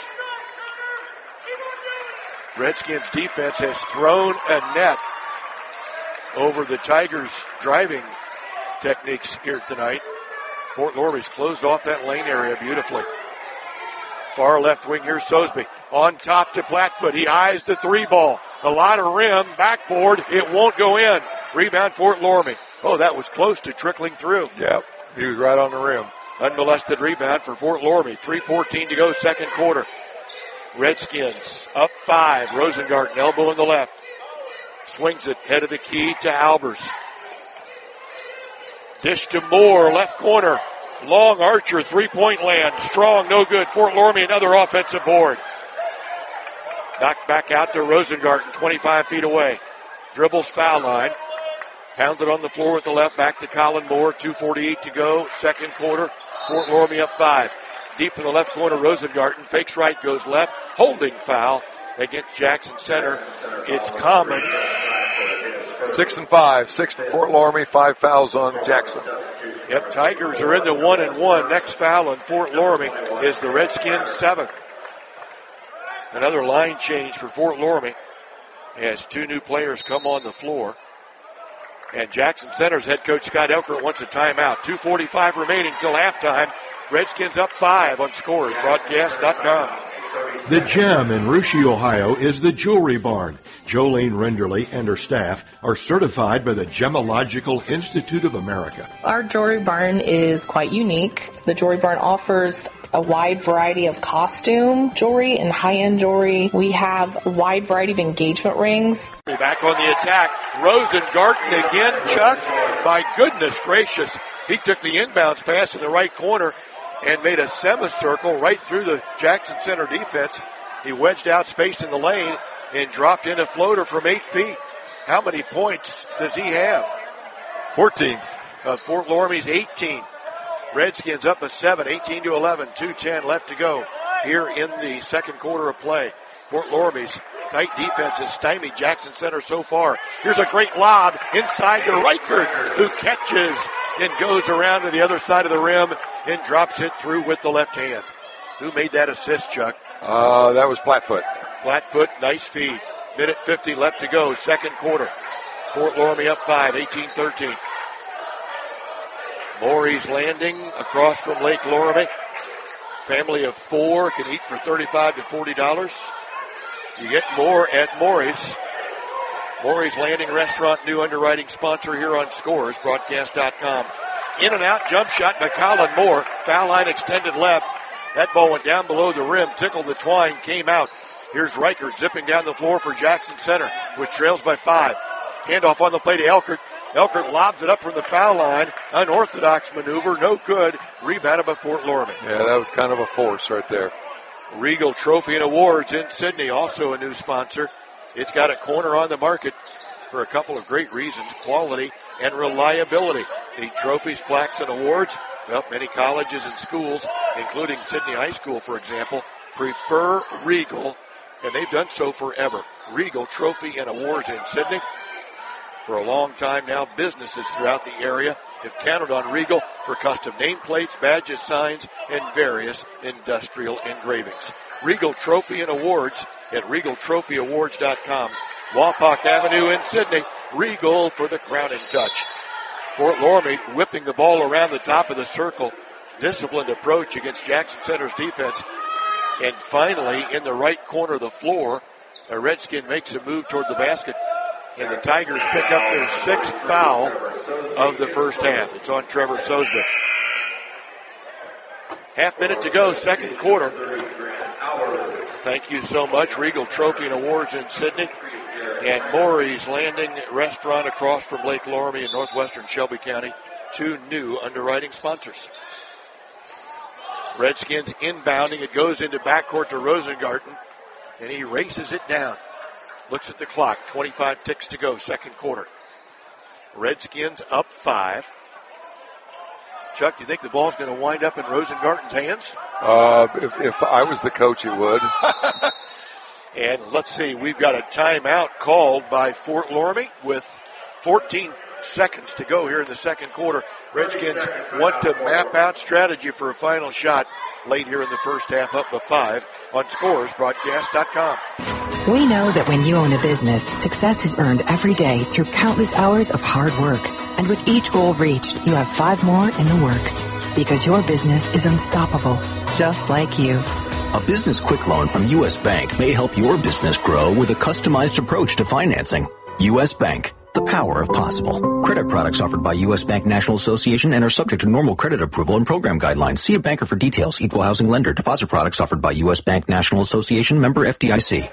Redskins defense has thrown a net over the Tigers' driving techniques here tonight. Fort Loramie's closed off that lane area beautifully. Far left wing, here's Sosby. On top to Plattfoot. He eyes the three ball. A lot of rim, backboard. It won't go in. Rebound Fort Loramie. Oh, that was close to trickling through. Yep, he was right on the rim. Unmolested rebound for Fort Loramie. three fourteen to go, second quarter. Redskins up five. Rosengarten, elbow in the left. Swings it, head of the key to Albers. Dish to Moore, left corner. Long Archer, three-point land. Strong, no good. Fort Loramie, another offensive board. Knocked back out to Rosengarten, twenty-five feet away. Dribbles foul line. Pounded on the floor with the left, back to Colin Moore. two forty-eight to go, second quarter. Fort Loramie up five. Deep in the left corner, Rosengarten. Fakes right, goes left. Holding foul against Jackson Center. It's common. Six and five. Six for Fort Loramie, five fouls on Jackson. Yep, Tigers are in the one and one. Next foul on Fort Loramie is the Redskins' seventh. Another line change for Fort Loramie as two new players come on the floor. And Jackson Center's head coach Scott Elkert wants a timeout. two forty-five remaining till halftime. Redskins up five on scores broadcast dot com. The Gem in Russia, Ohio is the Jewelry Barn. Jolene Renderly and her staff are certified by the Gemological Institute of America. Our Jewelry Barn is quite unique. The Jewelry Barn offers a wide variety of costume jewelry and high-end jewelry. We have a wide variety of engagement rings. Back on the attack. Rosengarten again, Chuck. My goodness gracious. He took the inbounds pass in the right corner and made a semicircle right through the Jackson Center defense. He wedged out space in the lane and dropped in a floater from eight feet. How many points does he have? fourteen. Uh, Fort Loramie's eighteen. Redskins up a seven, eighteen to eleven, two ten left to go here in the second quarter of play. Fort Loramie's tight defense has stymied Jackson Center so far. Here's a great lob inside to Reichert, who catches and goes around to the other side of the rim and drops it through with the left hand. Who made that assist, Chuck? Uh, that was Plattfoot. Plattfoot, nice feed. Minute fifty left to go, second quarter. Fort Loramie up five, eighteen thirteen. Maury's Landing across from Lake Loramie. Family of four can eat for thirty-five to forty dollars. You get more at Maury's. Maury's Landing Restaurant, new underwriting sponsor here on scores broadcast dot com. In and out jump shot by Colin Moore. Foul line extended left. That ball went down below the rim, tickled the twine, came out. Here's Reichert zipping down the floor for Jackson Center, which trails by five. Handoff on the play to Elkert. Elkert lobs it up from the foul line. Unorthodox maneuver, no good. Rebounded by Fort Loramie. Yeah, that was kind of a force right there. Regal Trophy and Awards in Sydney, also a new sponsor. It's got a corner on the market for a couple of great reasons, quality and reliability. The trophies, plaques, and awards. Well, many colleges and schools, including Sydney High School, for example, prefer Regal, and they've done so forever. Regal Trophy and Awards in Sydney. For a long time now, businesses throughout the area have counted on Regal for custom nameplates, badges, signs, and various industrial engravings. Regal Trophy and Awards at regal trophy awards dot com. Wapak Avenue in Sydney. Regal for the crowning touch. Fort Loramie whipping the ball around the top of the circle. Disciplined approach against Jackson Center's defense. And finally, in the right corner of the floor, a Redskin makes a move toward the basket. And the Tigers pick up their sixth foul of the first half. It's on Trevor Sosnick. Half minute to go, second quarter. Thank you so much, Regal Trophy and Awards in Sydney. And Maury's Landing Restaurant across from Lake Loramie in northwestern Shelby County. Two new underwriting sponsors. Redskins inbounding. It goes into backcourt to Rosengarten. And he races it down. Looks at the clock. twenty-five ticks to go, second quarter. Redskins up five. Chuck, do you think the ball's going to wind up in Rosengarten's hands? Uh, if, if I was the coach, it would. And let's see, we've got a timeout called by Fort Loramie with fourteen seconds to go here in the second quarter. Redskins want to map out strategy for a final shot late here in the first half, up to five on scores broadcast dot com. We know that when you own a business, success is earned every day through countless hours of hard work. And with each goal reached, you have five more in the works. Because your business is unstoppable, just like you. A business quick loan from U S. Bank may help your business grow with a customized approach to financing. U S. Bank, the power of possible. Credit products offered by U S. Bank National Association and are subject to normal credit approval and program guidelines. See a banker for details. Equal housing lender. Deposit products offered by U S. Bank National Association, member F D I C.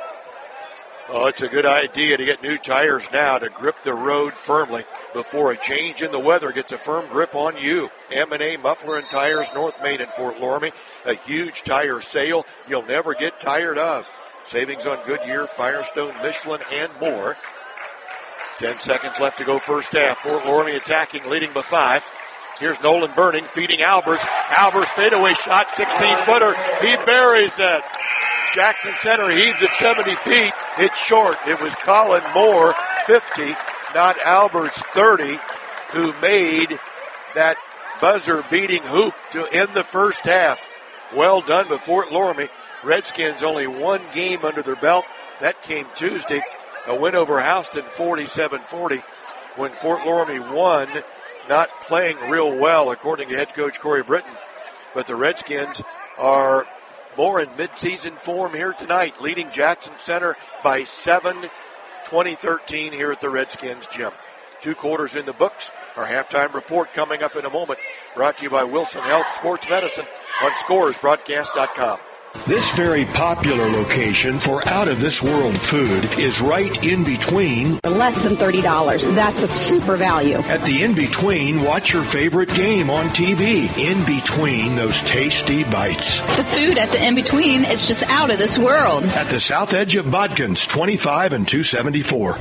Oh, it's a good idea to get new tires now to grip the road firmly before a change in the weather gets a firm grip on you. M and A Muffler and Tires, North Main in Fort Loramie. A huge tire sale you'll never get tired of. Savings on Goodyear, Firestone, Michelin, and more. Ten seconds left to go first half. Fort Loramie attacking, leading by five. Here's Nolan Burning, feeding Albers. Albers fadeaway shot, sixteen-footer. He buries it. Jackson Center heaves it seventy feet. It's short. It was Colin Moore, fifty, not Albers, thirty, who made that buzzer-beating hoop to end the first half. Well done by Fort Loramie. Redskins only one game under their belt. That came Tuesday. A win over Houston, forty-seven forty. When Fort Loramie won, not playing real well, according to head coach Corey Britton. But the Redskins are more in midseason form here tonight, leading Jackson Center by seven, twenty thirteen here at the Redskins gym. Two quarters in the books. Our halftime report coming up in a moment. Brought to you by Wilson Health Sports Medicine on scores broadcast dot com. This very popular location for out-of-this-world food is right in between. For less than thirty dollars. That's a super value. At the in-between, watch your favorite game on T V. In between those tasty bites. The food at the in-between is just out of this world. At the south edge of Bodkins, twenty-five and two seventy-four.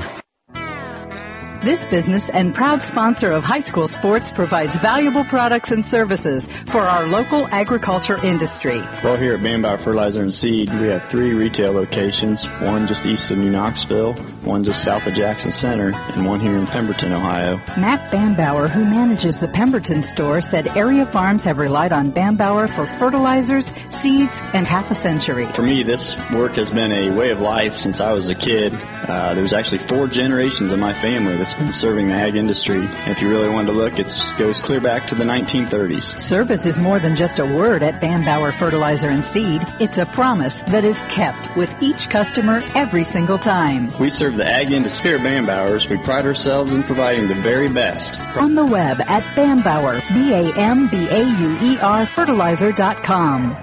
This business and proud sponsor of high school sports provides valuable products and services for our local agriculture industry. Well, here at Bambauer Fertilizer and Seed, we have three retail locations, one just east of New Knoxville, one just south of Jackson Center, and one here in Pemberton, Ohio. Matt Bambauer, who manages the Pemberton store, said area farms have relied on Bambauer for fertilizers, seeds, and half a century. For me, this work has been a way of life since I was a kid. Uh, there's actually four generations of my family that's been serving the ag industry. And if you really wanted to look, it goes clear back to the nineteen thirties. Service is more than just a word at Bambauer Fertilizer and Seed. It's a promise that is kept with each customer every single time. We serve the ag industry here at Bambauer's. We pride ourselves in providing the very best. On the web at Bambauer, B A M B A U E R, fertilizer dot com.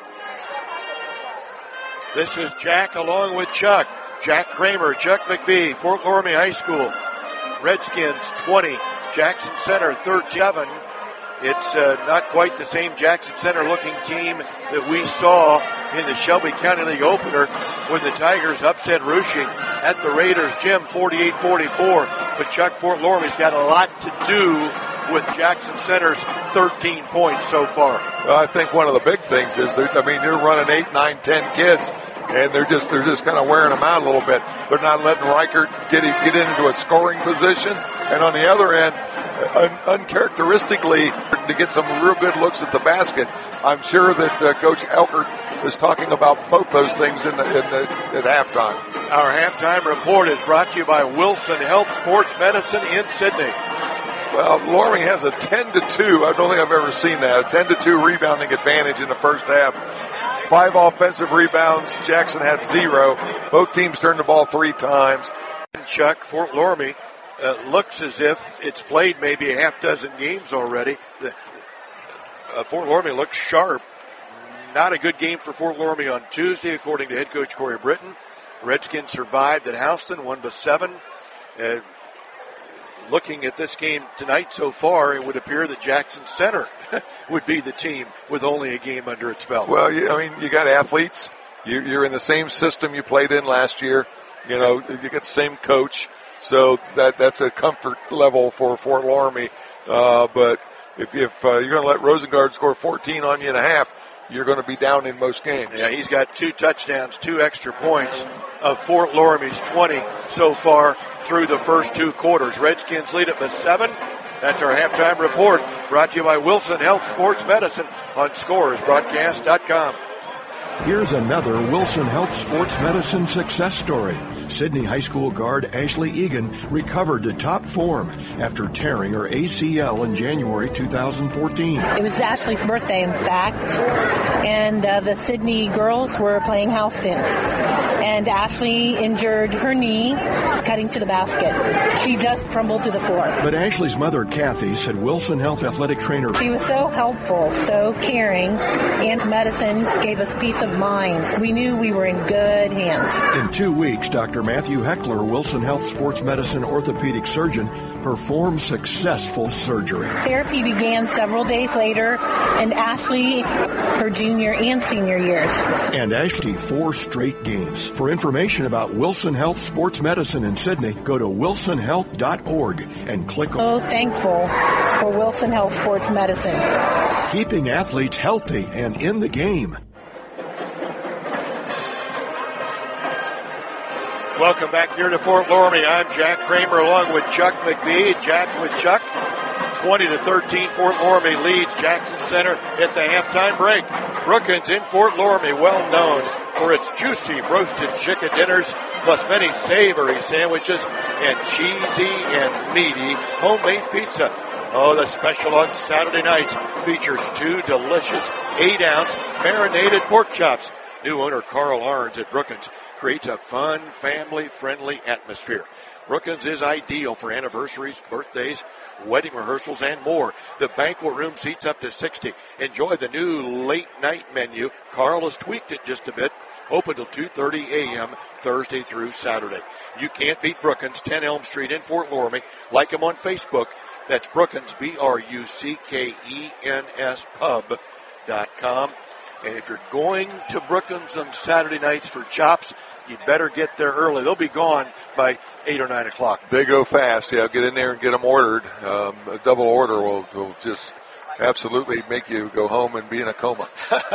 This is Jack along with Chuck. Jack Kramer, Chuck McBee, Fort Loramie High School. Redskins twenty, Jackson Center thirty-seven. It's uh, not quite the same Jackson Center looking team that we saw in the Shelby County League opener when the Tigers upset Russia at the Raiders gym forty-eight forty-four. But Chuck, Fort Loramie's got a lot to do with Jackson Center's thirteen points so far. Well, I think one of the big things is, that, I mean, you're running eight, nine, ten kids and they're just they're just kind of wearing them out a little bit. They're not letting Reichert get get into a scoring position, and on the other end, un- uncharacteristically, to get some real good looks at the basket. I'm sure that uh, Coach Elkert is talking about both those things in the, in the at halftime. Our halftime report is brought to you by Wilson Health Sports Medicine in Sydney. Well, Loring has a ten to two. I don't think I've ever seen that. A ten to two rebounding advantage in the first half. Five offensive rebounds. Jackson had zero. Both teams turned the ball three times. Chuck, Fort Loramie uh, looks as if it's played maybe a half dozen games already. The, uh, Fort Loramie looks sharp. Not a good game for Fort Loramie on Tuesday, according to head coach Corey Britton. Redskins survived at Houston, one by seven. Uh, looking at this game tonight so far, it would appear that Jackson Center would be the team with only a game under its belt. Well, you, I mean, you got athletes. You, you're in the same system you played in last year. You know, you get the same coach. So that that's a comfort level for Fort Loramie. Uh, but if, if uh, you're going to let Rosengard score fourteen on you and a half, you're going to be down in most games. Yeah, he's got two touchdowns, two extra points of Fort Loramie's twenty so far through the first two quarters. Redskins lead it by seven. That's our halftime report, brought to you by Wilson Health Sports Medicine on scores broadcast dot com. Here's another Wilson Health Sports Medicine success story. Sydney High School guard Ashley Egan recovered to top form after tearing her A C L in January two thousand fourteen. It was Ashley's birthday, in fact, and uh, the Sydney girls were playing Houston. And Ashley injured her knee cutting to the basket. She just crumbled to the floor. But Ashley's mother, Kathy, said Wilson Health athletic trainer... She was so helpful, so caring, and medicine gave us peace of mind. We knew we were in good hands. In two weeks, Doctor Matthew Heckler, Wilson Health Sports Medicine orthopedic surgeon, performed successful surgery. Therapy began several days later, and Ashley, her junior and senior years. And Ashley, four straight games. For information about Wilson Health Sports Medicine in Sydney, go to wilson health dot org and click on... So thankful for Wilson Health Sports Medicine. Keeping athletes healthy and in the game. Welcome back here to Fort Loramie. I'm Jack Kramer along with Chuck McBee. Jack with Chuck. twenty to thirteen, Fort Loramie leads Jackson Center at the halftime break. Brookins in Fort Loramie, well known for its juicy roasted chicken dinners, plus many savory sandwiches and cheesy and meaty homemade pizza. Oh, the special on Saturday nights features two delicious eight-ounce marinated pork chops. New owner Carl Arns at Brookins creates a fun, family-friendly atmosphere. Brookins is ideal for anniversaries, birthdays, wedding rehearsals, and more. The banquet room seats up to sixty. Enjoy the new late-night menu. Carl has tweaked it just a bit. Open till two thirty a.m. Thursday through Saturday. You can't beat Brookins, ten Elm Street in Fort Loramie. Like them on Facebook. That's Brookins, B R U C K E N S pub dot com. And if you're going to Brookins on Saturday nights for chops, you better get there early. They'll be gone by eight or nine o'clock. They go fast. Yeah, get in there and get them ordered. Um, a double order will, will just absolutely make you go home and be in a coma.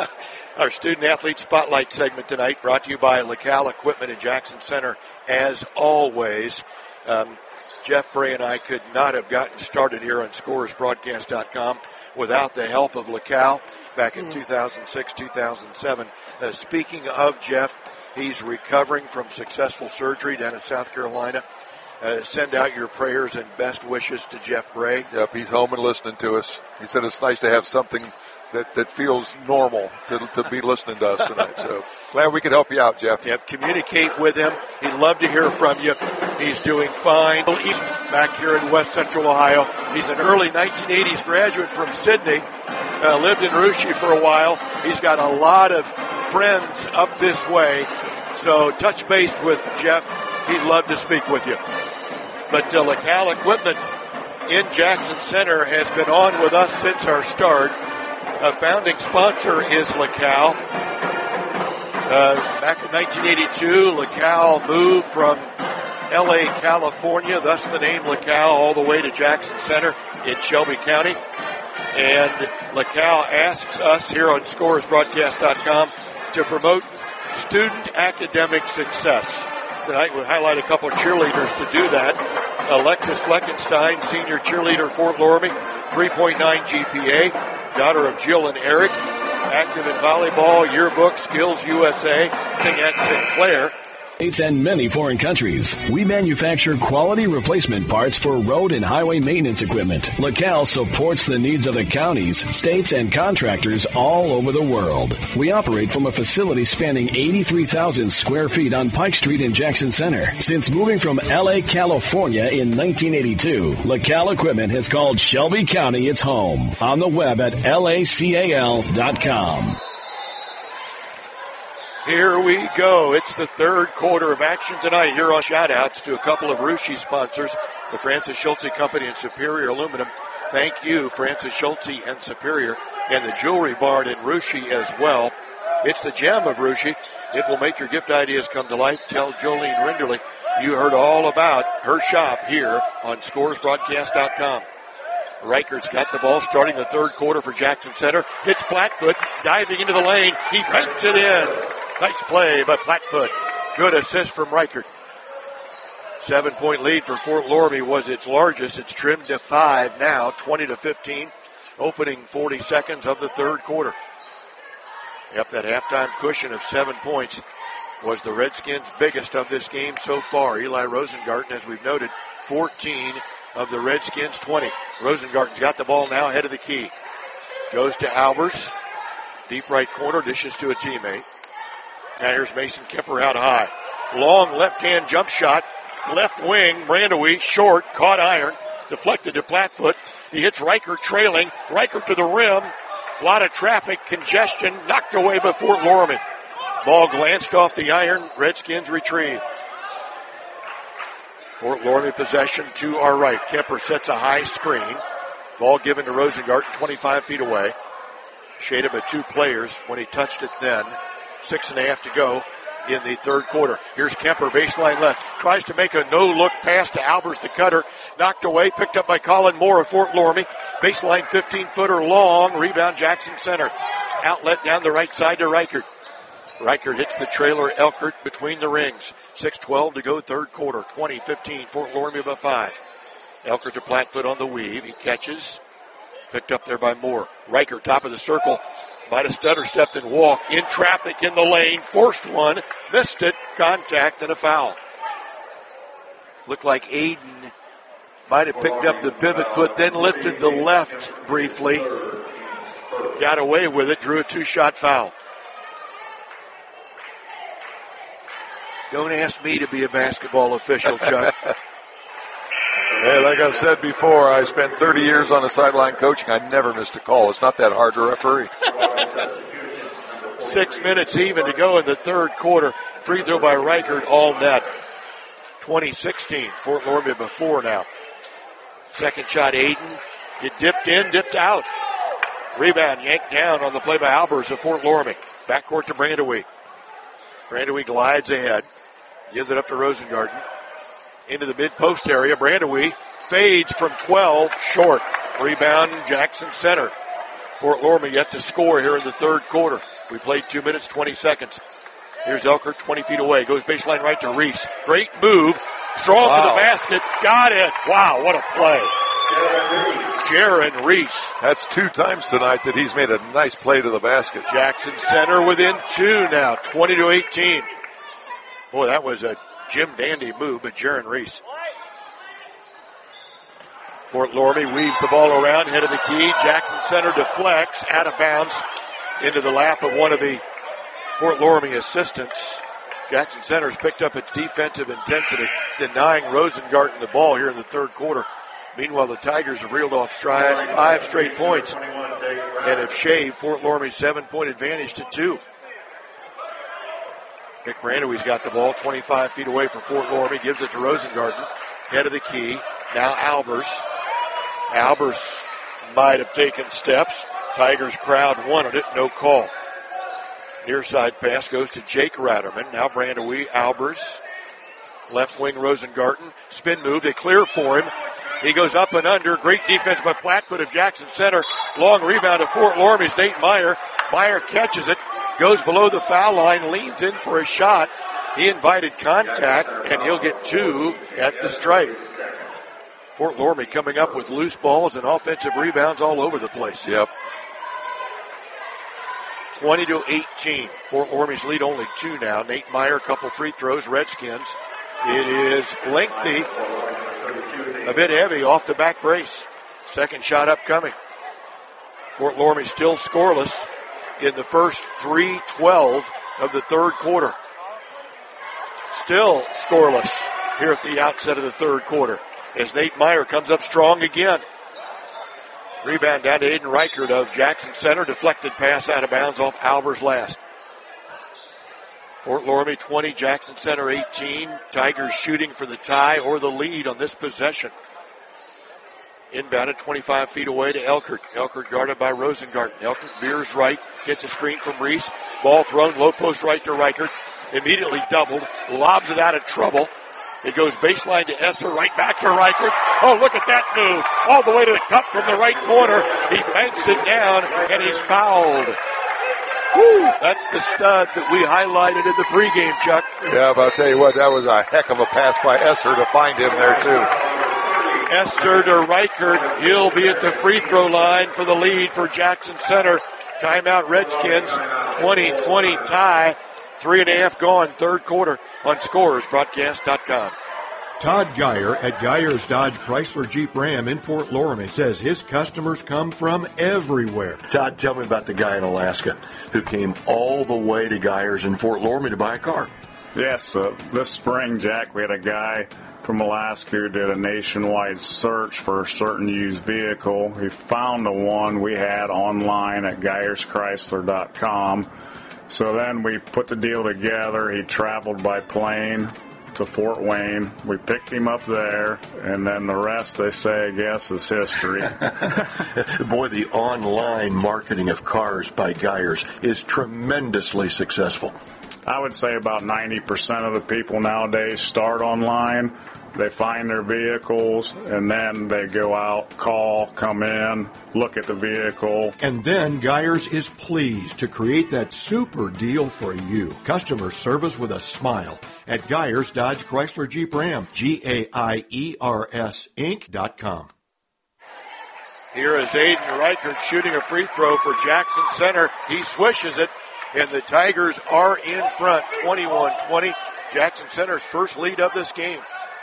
Our Student Athlete Spotlight segment tonight brought to you by LaCal Equipment in Jackson Center. As always, um, Jeff Bray and I could not have gotten started here on scores broadcast dot com without the help of LaCal back in two thousand six, two thousand seven. Uh, speaking of Jeff, he's recovering from successful surgery down in South Carolina. Uh, send out your prayers and best wishes to Jeff Bray. Yep, he's home and listening to us. He said it's nice to have something that, that feels normal to, to be listening to us tonight. So glad we could help you out, Jeff. Yep, communicate with him. He'd love to hear from you. He's doing fine. He's back here in West Central Ohio. He's an early nineteen eighties graduate from Sydney. Uh, lived in Russia for a while. He's got a lot of friends up this way. So touch base with Jeff. He'd love to speak with you. But uh, LaCal Equipment in Jackson Center has been on with us since our start. A founding sponsor is LaCal. Uh, back in nineteen eighty-two, LaCal moved from L A, California, thus the name LaCal, all the way to Jackson Center in Shelby County. And LaCal asks us here on scores broadcast dot com to promote student academic success. Tonight we'll highlight a couple of cheerleaders to do that. Alexis Fleckenstein, senior cheerleader, Fort Loramie, three point nine G P A, daughter of Jill and Eric, active in volleyball, yearbook, Skills U S A, at Sinclair. And many foreign countries. We manufacture quality replacement parts for road and highway maintenance equipment. LaCal supports the needs of the counties, states, and contractors all over the world. We operate from a facility spanning eighty-three thousand square feet on Pike Street in Jackson Center. Since moving from L A, California in nineteen eighty-two, LaCal Equipment has called Shelby County its home. On the web at L A C A L dot com. Here we go. It's the third quarter of action tonight. Here on shout-outs to a couple of Russia sponsors, the Francis Schultze Company and Superior Aluminum. Thank you, Francis Schultze and Superior, and the Jewelry Barn in Russia as well. It's the gem of Russia. It will make your gift ideas come to life. Tell Jolene Rinderly you heard all about her shop here on Scores Broadcast dot com. Reichert's got the ball starting the third quarter for Jackson Center. Hits Blackfoot, diving into the lane. He banks it in. Nice play by Blackfoot. Good assist from Reichert. Seven-point lead for Fort Loramie was its largest. It's trimmed to five now, twenty to fifteen. Opening forty seconds of the third quarter. Yep, that halftime cushion of seven points was the Redskins' biggest of this game so far. Eli Rosengarten, as we've noted, fourteen of the Redskins' twenty. Rosengarten's got the ball now, head of the key. Goes to Albers. Deep right corner, dishes to a teammate. Now here's Mason Kemper out high. Long left-hand jump shot. Left wing, Brandewie, short, caught iron. Deflected to Blackfoot. He hits Reichert trailing. Reichert to the rim. A lot of traffic, congestion, knocked away by Fort Loramie. Ball glanced off the iron. Redskins retrieve. Fort Loramie possession to our right. Kemper sets a high screen. Ball given to Rosengarten, twenty-five feet away. Shaded by two players when he touched it then. Six and a half to go in the third quarter. Here's Kemper, baseline left. Tries to make a no-look pass to Albers, the cutter. Knocked away, picked up by Colin Moore of Fort Loramie. Baseline fifteen-footer long. Rebound Jackson Center. Outlet down the right side to Reichert. Reichert hits the trailer Elkert between the rings. six twelve to go third quarter. twenty fifteen, Fort Loramie by five. Elkert to Blackfoot on the weave. He catches. Picked up there by Moore. Reichert, top of the circle. Might have stutter stepped and walked. In traffic in the lane. Forced one. Missed it. Contact and a foul. Looked like Aiden might have picked up the pivot foot, then lifted the left briefly. Got away with it. Drew a two-shot foul. Don't ask me to be a basketball official, Chuck. Hey, like I've said before, I spent thirty years on the sideline coaching. I never missed a call. It's not that hard to referee. Six minutes even to go in the third quarter. Free throw by Reichert, all net. twenty sixteen. Fort Loramie before now. Second shot, Aiden. It dipped in, dipped out. Rebound yanked down on the play by Albers of Fort Loramie. Backcourt to Brandewie. Brandewie glides ahead. Gives it up to Rosengarten. Into the mid-post area. Brandewie fades from twelve, short. Rebound Jackson Center. Fort Loramie yet to score here in the third quarter. We played two minutes, twenty seconds. Here's Elkert, twenty feet away. Goes baseline right to Reese. Great move. Strong wow. to the basket. Got it. Wow, what a play. Jaron Reese. That's two times tonight that he's made a nice play to the basket. Jackson Center within two now, twenty to eighteen. Boy, that was a Jim Dandy move, but Jaron Reese. Fort Loramie weaves the ball around, head of the key. Jackson Center deflects, out of bounds, into the lap of one of the Fort Loramie assistants. Jackson Center's picked up its defensive intensity, denying Rosengarten the ball here in the third quarter. Meanwhile, the Tigers have reeled off five straight points and have shaved Fort Loramie's seven-point advantage to two. Nick Brandewie's got the ball twenty-five feet away from Fort Loramie, gives it to Rosengarten. Head of the key. Now Albers. Albers might have taken steps. Tigers crowd wanted it. No call. Near side pass goes to Jake Ratterman. Now Brandewie, Albers. Left wing Rosengarten. Spin move. They clear for him. He goes up and under. Great defense by Blackfoot of Jackson Center. Long rebound to Fort Loramie's Nate Meyer. Meyer catches it. goes below the foul line, leans in for a shot. He invited contact, and he'll get two at the stripe. Fort Loramie coming up with loose balls and offensive rebounds all over the place. Yep. twenty to eighteen. Fort Loramie's lead only two now. Nate Meyer, a couple free throws. Redskins. It is lengthy, a bit heavy off the back brace. Second shot upcoming. Fort Loramie still scoreless in the first three twelve of the third quarter. Still scoreless here at the outset of the third quarter as Nate Meyer comes up strong again. Rebound down to Aiden Reichert of Jackson Center. Deflected pass out of bounds off Albers last. Fort Loramie twenty, Jackson Center eighteen. Tigers shooting for the tie or the lead on this possession. Inbounded twenty-five feet away to Elkert. Elkert guarded by Rosengarten. Elkert veers right, gets a screen from Reese. Ball thrown, low post right to Reichert. Immediately doubled, lobs it out of trouble. It goes baseline to Esser, right back to Reichert. Oh, look at that move. All the way to the cup from the right corner. He banks it down, and he's fouled. Woo! That's the stud that we highlighted in the pregame, Chuck. Yeah, but I'll tell you what, that was a heck of a pass by Esser to find him there, too. Esser to Reichert. He'll be at the free throw line for the lead for Jackson Center. Timeout Redskins, twenty twenty tie. Three and a half gone, third quarter on Scores Broadcast dot com. Todd Geyer at Geyer's Dodge Chrysler Jeep Ram in Fort Loramie says his customers come from everywhere. Todd, tell me about the guy in Alaska who came all the way to Geyer's in Fort Loramie to buy a car. Yes, uh, this spring, Jack, we had a guy from Alaska who did a nationwide search for a certain used vehicle. He found the one we had online at Geyers Chrysler dot com. So then we put the deal together. He traveled by plane to Fort Wayne. We picked him up there, and then the rest, they say, I guess, is history. Boy, the online marketing of cars by Geyers is tremendously successful. I would say about ninety percent of the people nowadays start online. They find their vehicles, and then they go out, call, come in, look at the vehicle. And then Geyers is pleased to create that super deal for you. Customer service with a smile at Geyers Dodge Chrysler Jeep Ram. G A I E R S Inc dot com. Here is Aiden Reichert shooting a free throw for Jackson Center. He swishes it, and the Tigers are in front, twenty-one twenty. Jackson Center's first lead of this game.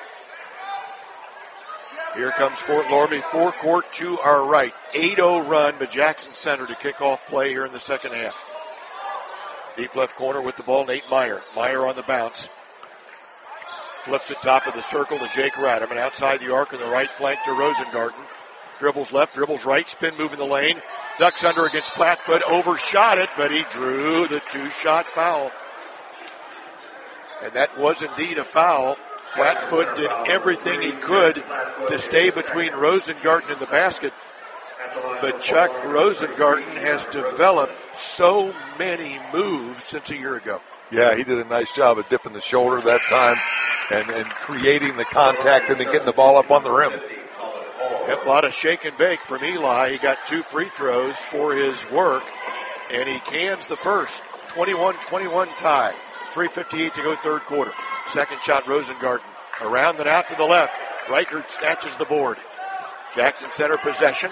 Here comes Fort Loramie, forecourt to our right. eight oh run by Jackson Center to kick off play here in the second half. Deep left corner with the ball, Nate Meyer. Meyer on the bounce. Flips it top of the circle to Jake Ratterman. Outside the arc on the right flank to Rosengarten. Dribbles left, dribbles right, spin move in the lane. Ducks under against Plattfoot, overshot it, but he drew the two-shot foul. And that was indeed a foul. Plattfoot did everything he could to stay between Rosengarten and the basket. But Chuck, Rosengarten has developed so many moves since a year ago. Yeah, he did a nice job of dipping the shoulder that time and, and creating the contact and then getting the ball up on the rim. Yep, a lot of shake and bake from Eli. He got two free throws for his work, and he cans the first. twenty-one twenty-one tie. three fifty-eight to go third quarter. Second shot, Rosengarten. Around and out to the left. Reichert snatches the board. Jackson Center possession.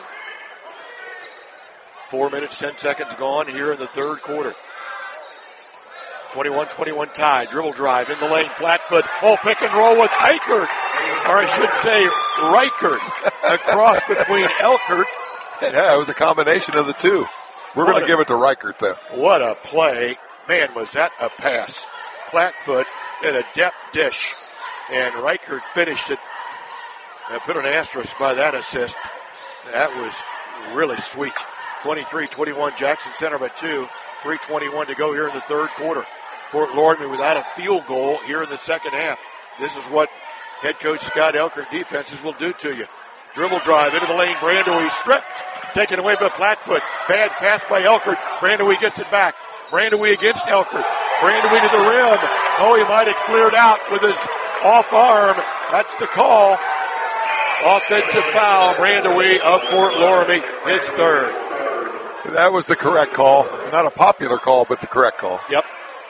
Four minutes, ten seconds gone here in the third quarter. twenty-one twenty-one tie. Dribble drive in the lane. Plattfoot. Oh, pick and roll with Eichert. Or I should say Reichert. A cross between Elkert. Yeah, it was a combination of the two. We're going to give it to Reichert, though. What a play. Man, was that a pass. Plattfoot in a depth dish. And Reichert finished it. I put an asterisk by that assist. That was really sweet. twenty-three twenty-one, Jackson Center by two. three twenty-one to go here in the third quarter. Fort Loramie without a field goal here in the second half. This is what head coach Scott Elkert defenses will do to you. Dribble drive into the lane. Brandewie stripped. Taken away by Plattfoot. Bad pass by Elkert. Brandewie gets it back. Brandewie against Elkert. Brandewie to the rim. Oh, he might have cleared out with his off arm. That's the call. Offensive foul. Brandewie of Fort Loramie, his third. That was the correct call. Not a popular call, but the correct call. Yep.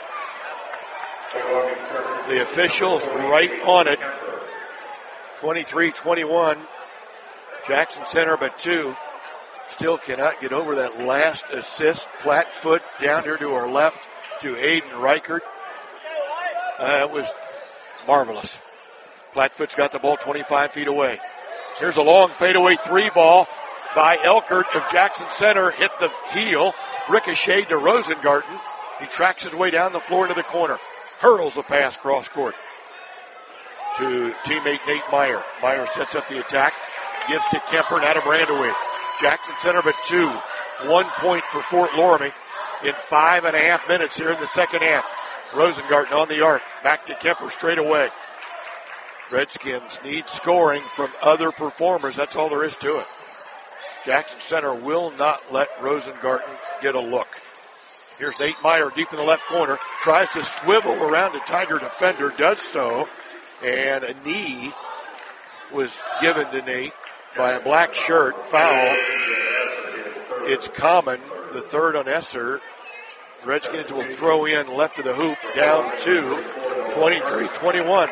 The officials right on it. twenty-three twenty-one. Jackson Center, but two. Still cannot get over that last assist. Plattfoot down here to our left to Aiden Reichert. Uh, it was marvelous. Plattfoot's got the ball twenty-five feet away. Here's a long fadeaway three ball by Elkert of Jackson Center. Hit the heel. Ricocheted to Rosengarten. He tracks his way down the floor into the corner. Hurls a pass cross court to teammate Nate Meyer. Meyer sets up the attack. Gives to Kemper, now to Brandewey. Jackson Center, but two. One point for Fort Loramie in five and a half minutes here in the second half. Rosengarten on the arc. Back to Kemper straight away. Redskins need scoring from other performers. That's all there is to it. Jackson Center will not let Rosengarten get a look. Here's Nate Meyer deep in the left corner. Tries to swivel around a Tiger defender. Does so. And a knee was given to Nate by a black shirt. Foul. It's common. The third on Esser. Redskins will throw in left of the hoop. Down two. twenty-three twenty-one.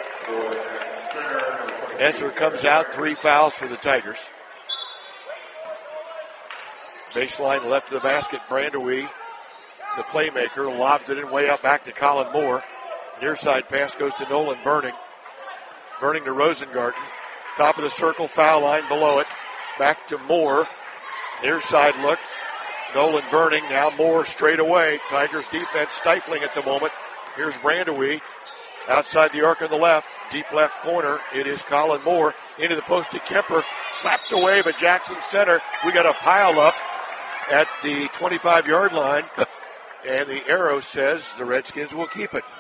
Esser comes out. Three fouls for the Tigers. Baseline left of the basket. Brandewey, the playmaker, lobs it in way up back to Colin Moore. Near side pass goes to Nolan Burning. Burning to Rosengarten. Top of the circle, foul line below it. Back to Moore. Near side look. Nolan Burning, now Moore straight away. Tigers defense stifling at the moment. Here's Brandewey. Outside the arc on the left. Deep left corner. It is Colin Moore. Into the post to Kemper. Slapped away by Jackson Center. We got a pile up at the twenty-five-yard line. And the arrow says the Redskins will keep it.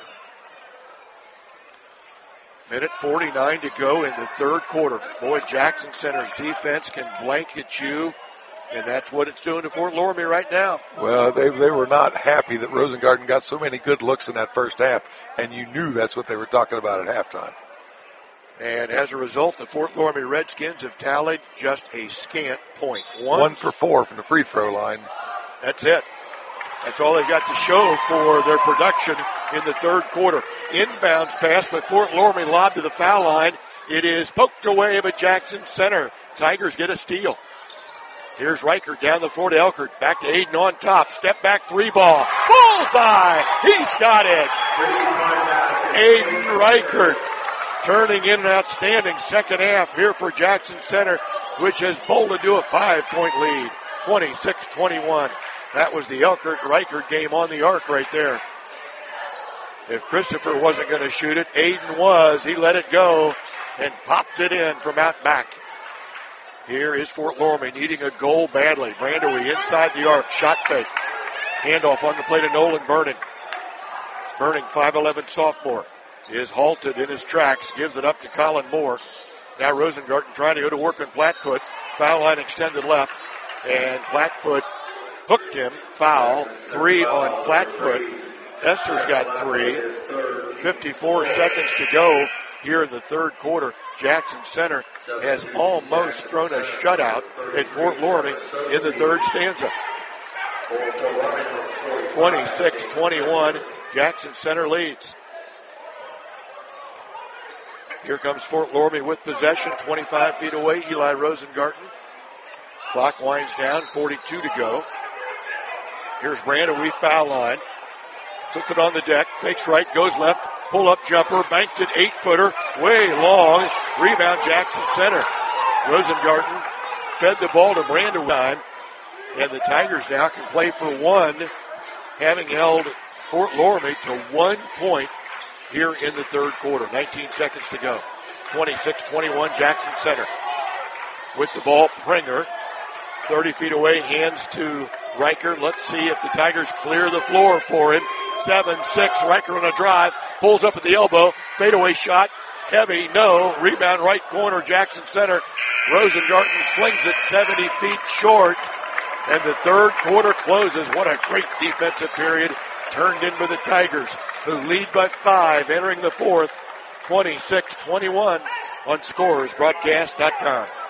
Minute forty-nine to go in the third quarter. Boy, Jackson Center's defense can blanket you, and that's what it's doing to Fort Loramie right now. Well, they they were not happy that Rosengarten got so many good looks in that first half, and you knew that's what they were talking about at halftime. And as a result, the Fort Loramie Redskins have tallied just a scant point. One, One for four from the free throw line. That's it. That's all they've got to show for their production in the third quarter. Inbounds pass, but Fort Loramie lobbed to the foul line. It is poked away by Jackson Center. Tigers get a steal. Here's Reichert down the floor to Elkert. Back to Aiden on top. Step back three ball. Bullseye! He's got it! Aiden Reichert turning in an outstanding second half here for Jackson Center, which has bolted to a five-point lead. twenty-six twenty-one. That was the Elkert-Reichert game on the arc right there. If Christopher wasn't going to shoot it, Aiden was. He let it go and popped it in from out back. Here is Fort Loramie needing a goal badly. Brandewey inside the arc. Shot fake. Handoff on the play to Nolan Burning. Burning, five eleven sophomore, is halted in his tracks. Gives it up to Colin Moore. Now Rosengarten trying to go to work on Plattfoot. Foul line extended left. And Plattfoot hooked him. Foul. Three on Plattfoot. Esser's got three. fifty-four seconds to go here in the third quarter. Jackson Center has almost thrown a shutout at Fort Loramie in the third stanza. twenty-six twenty-one. Jackson Center leads. Here comes Fort Loramie with possession. twenty-five feet away. Eli Rosengarten. Clock winds down. forty-two to go. Here's Brandewey, foul line. Puts it on the deck. Fakes right. Goes left. Pull-up jumper. Banked it. Eight-footer. Way long. Rebound Jackson Center. Rosengarten fed the ball to Brandewey. And the Tigers now can play for one, having held Fort Loramie to one point here in the third quarter. nineteen seconds to go. twenty-six twenty-one Jackson Center. With the ball, Pringer. thirty feet away, hands to Reichert. Let's see if the Tigers clear the floor for him. seven six, Reichert on a drive. Pulls up at the elbow. Fadeaway shot. Heavy, no. Rebound right corner, Jackson Center. Rosengarten slings it seventy feet short. And the third quarter closes. What a great defensive period turned in by the Tigers, who lead by five entering the fourth. twenty-six twenty-one on Scores Broadcast dot com.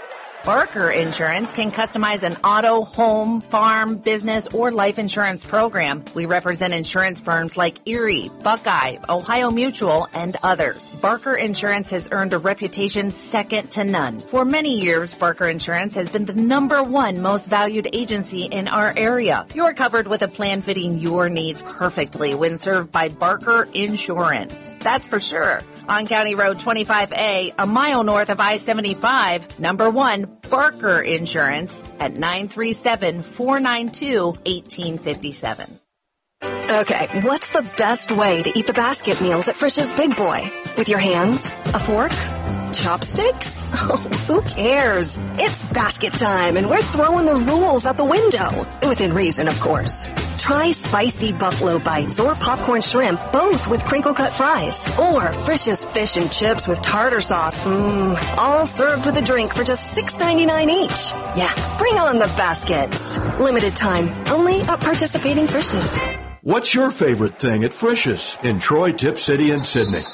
Barker Insurance can customize an auto, home, farm, business, or life insurance program. We represent insurance firms like Erie, Buckeye, Ohio Mutual, and others. Barker Insurance has earned a reputation second to none. For many years, Barker Insurance has been the number one most valued agency in our area. You're covered with a plan fitting your needs perfectly when served by Barker Insurance. That's for sure. On County Road twenty-five A, a mile north of I seventy-five, number one, Barker Insurance at nine three seven, four nine two, one eight five seven. Okay, what's the best way to eat the basket meals at Frisch's Big Boy? With your hands? A fork? Chopsticks? Oh, who cares? It's basket time, and we're throwing the rules out the window. Within reason, of course. Try spicy buffalo bites or popcorn shrimp, both with crinkle-cut fries. Or Frisch's fish and chips with tartar sauce. Mmm, all served with a drink for just six ninety-nine each. Yeah, bring on the baskets. Limited time, only at participating Frisch's. What's your favorite thing at Frisch's in Troy, Tip City, and Sydney?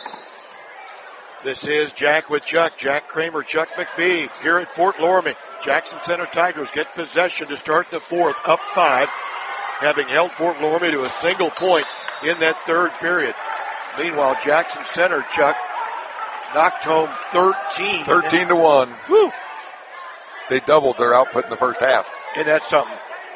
This is Jack with Chuck. Jack Kramer, Chuck McBee here at Fort Loramie. Jackson Center Tigers get possession to start the fourth, up five, having held Fort Loramie to a single point in that third period. Meanwhile, Jackson Center, Chuck, knocked home thirteen. thirteen to one. Woo! They doubled their output in the first half. And that's something.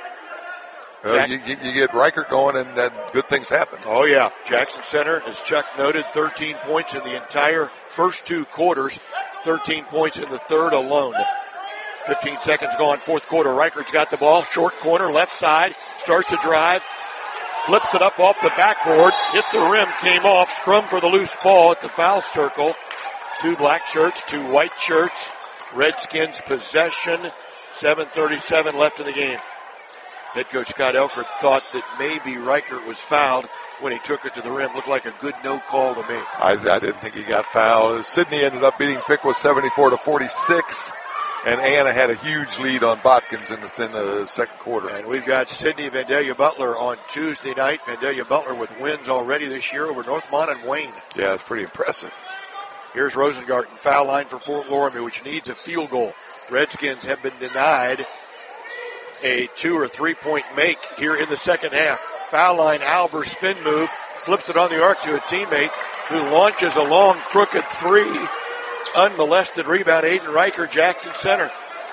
Well, you, you, you get Reichert going, and then good things happen. Oh, yeah. Jackson Center, as Chuck noted, thirteen points in the entire first two quarters, thirteen points in the third alone. fifteen seconds gone, fourth quarter. Reichert's got the ball, short corner, left side, starts to drive, flips it up off the backboard, hit the rim, came off, scrum for the loose ball at the foul circle. Two black shirts, two white shirts. Redskins possession, seven thirty-seven left in the game. Head coach Scott Elkert thought that maybe Reichert was fouled when he took it to the rim. Looked like a good no call to me. I, I didn't think he got fouled. Sydney ended up beating Pickwa seventy-four to forty-six, and Anna had a huge lead on Botkins in the, in the second quarter. And we've got Sydney Vandalia Butler on Tuesday night. Vandalia Butler with wins already this year over Northmont and Wayne. Yeah, it's pretty impressive. Here's Rosengarten, foul line for Fort Loramie, which needs a field goal. Redskins have been denied a two or three point make here in the second half. Foul line, Albers spin move, flips it on the arc to a teammate who launches a long crooked three. Unmolested rebound, Aiden Riker, Jackson Center.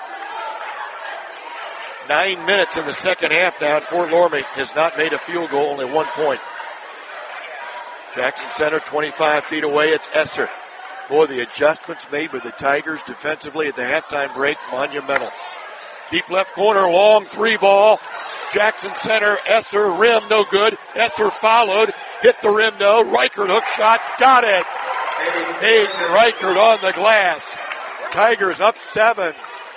Nine minutes in the second half now, and Fort Loramie has not made a field goal, only one point. Jackson Center, twenty-five feet away, it's Esser. Boy, the adjustments made by the Tigers defensively at the halftime break, monumental. Deep left corner, long three ball. Jackson Center, Esser, rim, no good. Esser followed, hit the rim, no. Reichert hook shot, got it. Aiden Reichert on the glass. Tigers up seven.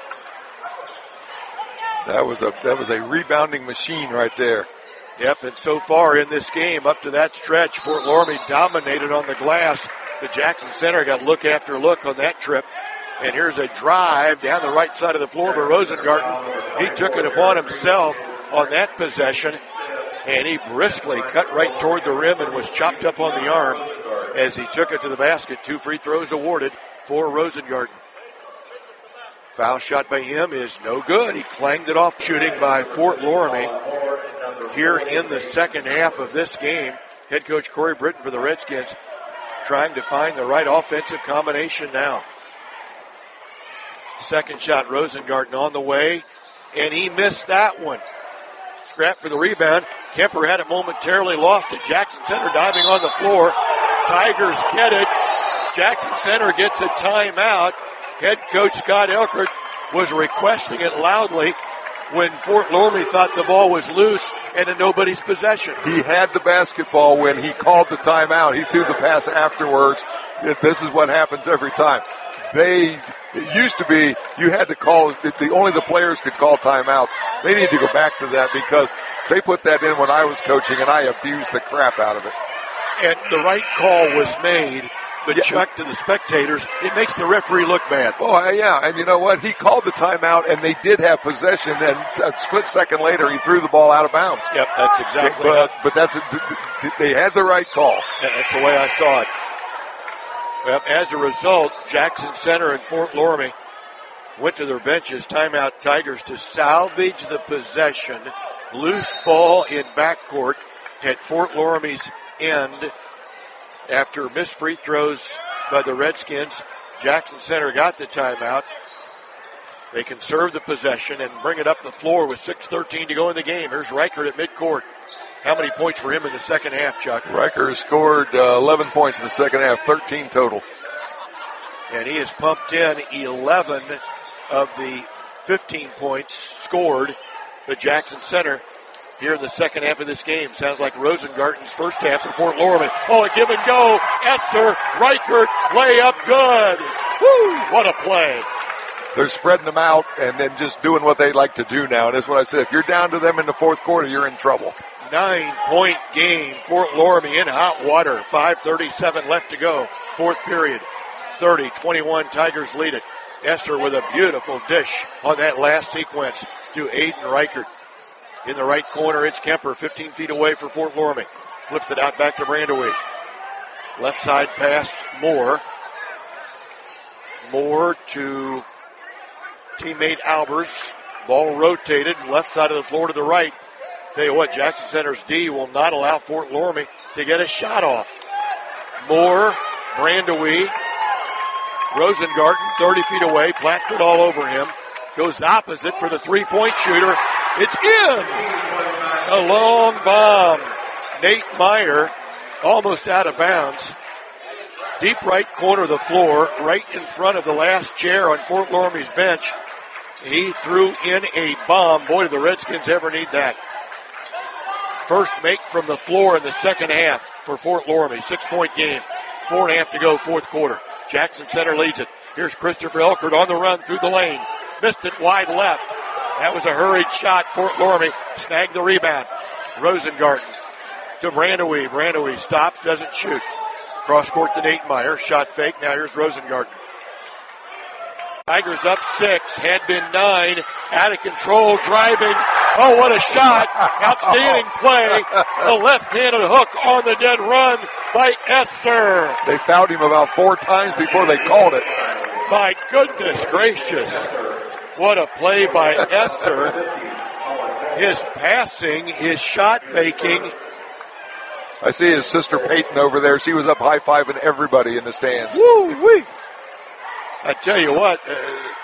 That was a that was a rebounding machine right there. Yep, and so far in this game, up to that stretch, Fort Loramie dominated on the glass. The Jackson Center got look after look on that trip. And here's a drive down the right side of the floor by Rosengarten. He took it upon himself on that possession, and he briskly cut right toward the rim and was chopped up on the arm as he took it to the basket. Two free throws awarded for Rosengarten. Foul shot by him is no good. He clanged it off, shooting by Fort Loramie here in the second half of this game. Head coach Corey Britton for the Redskins trying to find the right offensive combination now. Second shot, Rosengarten on the way, and he missed that one. Scrap for the rebound. Kemper had it momentarily, lost it. Jackson Center diving on the floor. Tigers get it. Jackson Center gets a timeout. Head coach Scott Elkert was requesting it loudly when Fort Loramie thought the ball was loose and in nobody's possession. He had the basketball when he called the timeout. He threw the pass afterwards. This is what happens every time. They, it used to be you had to call, the, only the players could call timeouts. They need to go back to that because they put that in when I was coaching and I abused the crap out of it. And the right call was made, but yeah. Chuck, to the spectators, it makes the referee look bad. Oh, yeah, and you know what? He called the timeout and they did have possession, and a split second later he threw the ball out of bounds. Yep, that's exactly so, but, but that's a, they had the right call. Yeah, that's the way I saw it. Well, as a result, Jackson Center and Fort Loramie went to their benches. Timeout Tigers to salvage the possession. Loose ball in backcourt at Fort Loramie's end after missed free throws by the Redskins. Jackson Center got the timeout. They conserve the possession and bring it up the floor with six thirteen to go in the game. Here's Reichert at midcourt. How many points for him in the second half, Chuck? Reichert scored uh, eleven points in the second half, thirteen total. And he has pumped in eleven of the fifteen points scored by Jackson Center here in the second half of this game. Sounds like Rosengarten's first half for Fort Loramie. Oh, a give and go. Esser, Reichert, layup good. Woo, what a play. They're spreading them out and then just doing what they like to do now. And that's what I said. If you're down to them in the fourth quarter, you're in trouble. Nine-point game. Fort Loramie in hot water. five thirty-seven left to go. Fourth period. thirty twenty-one. Tigers lead it. Esser with a beautiful dish on that last sequence to Aiden Reichert. In the right corner, it's Kemper, fifteen feet away for Fort Loramie. Flips it out back to Brandewee. Left side pass, Moore. Moore to teammate Albers. Ball rotated, left side of the floor to the right. Tell you what, Jackson Center's D will not allow Fort Loramie to get a shot off. Moore, Brandewee, Rosengarten, thirty feet away, Blackford all over him. Goes opposite for the three-point shooter. It's in! A long bomb. Nate Meyer almost out of bounds. Deep right corner of the floor, right in front of the last chair on Fort Loramie's bench. He threw in a bomb. Boy, do the Redskins ever need that. First make from the floor in the second half for Fort Loramie. Six-point game. Four and a half to go, fourth quarter. Jackson Center leads it. Here's Christopher Elkert on the run through the lane. Missed it wide left. That was a hurried shot. Fort Loramie snagged the rebound. Rosengarten to Brandewee. Brandewee stops, doesn't shoot. Cross court to Nate Meyer. Shot fake. Now here's Rosengarten. Tigers up six. Had been nine. Out of control. Driving. Oh, what a shot. Outstanding play. A left-handed hook on the dead run by Esser. They fouled him about four times before they called it. My goodness gracious. What a play by Esser. His passing, his shot making. I see his sister Peyton over there. She was up high-fiving everybody in the stands. Woo-wee. I tell you what, uh,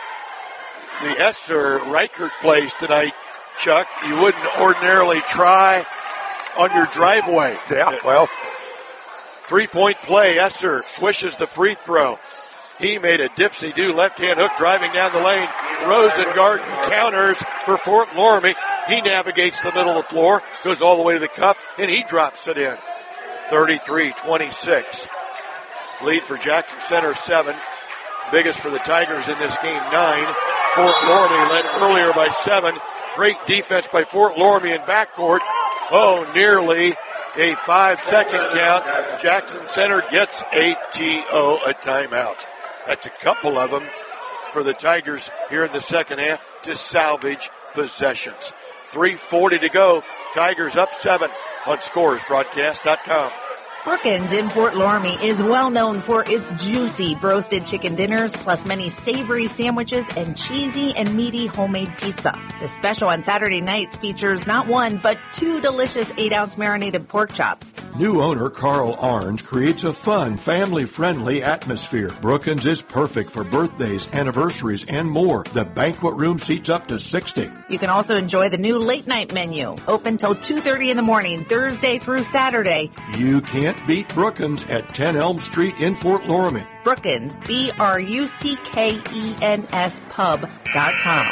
the Esser Reichert plays tonight, Chuck, you wouldn't ordinarily try on your driveway. Yeah, well. Three-point play. Esser swishes the free throw. He made a dipsy-do left-hand hook driving down the lane. Rosengarten counters for Fort Loramie. He navigates the middle of the floor, goes all the way to the cup, and he drops it in. thirty-three twenty-six. Lead for Jackson Center, seven. Biggest for the Tigers in this game, nine. Fort Loramie led earlier by seven. Great defense by Fort Loramie in backcourt. Oh, nearly a five-second count. Jackson Center gets a T O, a timeout. That's a couple of them for the Tigers here in the second half to salvage possessions. three forty to go. Tigers up seven on scores broadcast dot com. Brookins in Fort Loramie is well known for its juicy roasted chicken dinners, plus many savory sandwiches and cheesy and meaty homemade pizza. The special on Saturday nights features not one, but two delicious eight-ounce marinated pork chops. New owner Carl Arns creates a fun, family-friendly atmosphere. Brookins is perfect for birthdays, anniversaries, and more. The banquet room seats up to sixty. You can also enjoy the new late-night menu, open till two thirty in the morning, Thursday through Saturday. You can't beat Brookins at ten Elm Street in Fort Loramie. Brookins, B R U C K E N S pub dot com.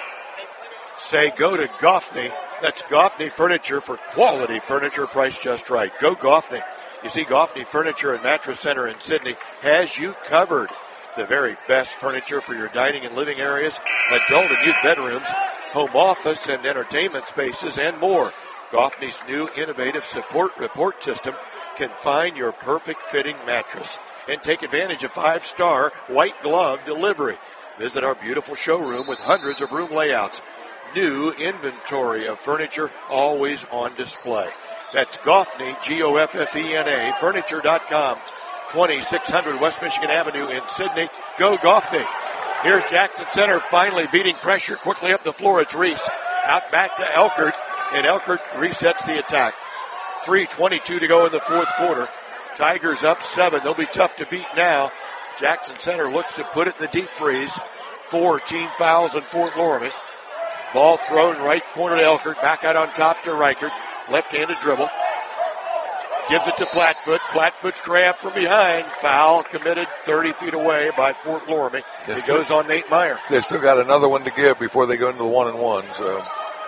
Say go to Goffney. That's Goffney Furniture for quality furniture priced just right. Go Goffney. You see, Goffney Furniture and Mattress Center in Sydney has you covered. The very best furniture for your dining and living areas, adult and youth bedrooms, home office and entertainment spaces, and more. Goffney's new innovative support report system can find your perfect fitting mattress and take advantage of five-star white glove delivery. Visit our beautiful showroom with hundreds of room layouts. New inventory of furniture always on display. That's Goffney, G O F F E N A, furniture dot com, twenty-six hundred West Michigan Avenue in Sydney. Go Goffney. Here's Jackson Center finally beating pressure quickly up the floor. It's Reese. Out back to Elkert, and Elkert resets the attack. three twenty-two to go in the fourth quarter. Tigers up seven. They'll be tough to beat now. Jackson Center looks to put it in the deep freeze. Four team fouls in Fort Loramie. Ball thrown right corner to Elkert. Back out on top to Reichert. Left-handed dribble. Gives it to Plattfoot. Plattfoot's grab from behind. Foul committed thirty feet away by Fort Loramie. It goes on Nate Meyer. They've still got another one to give before they go into the one and one. So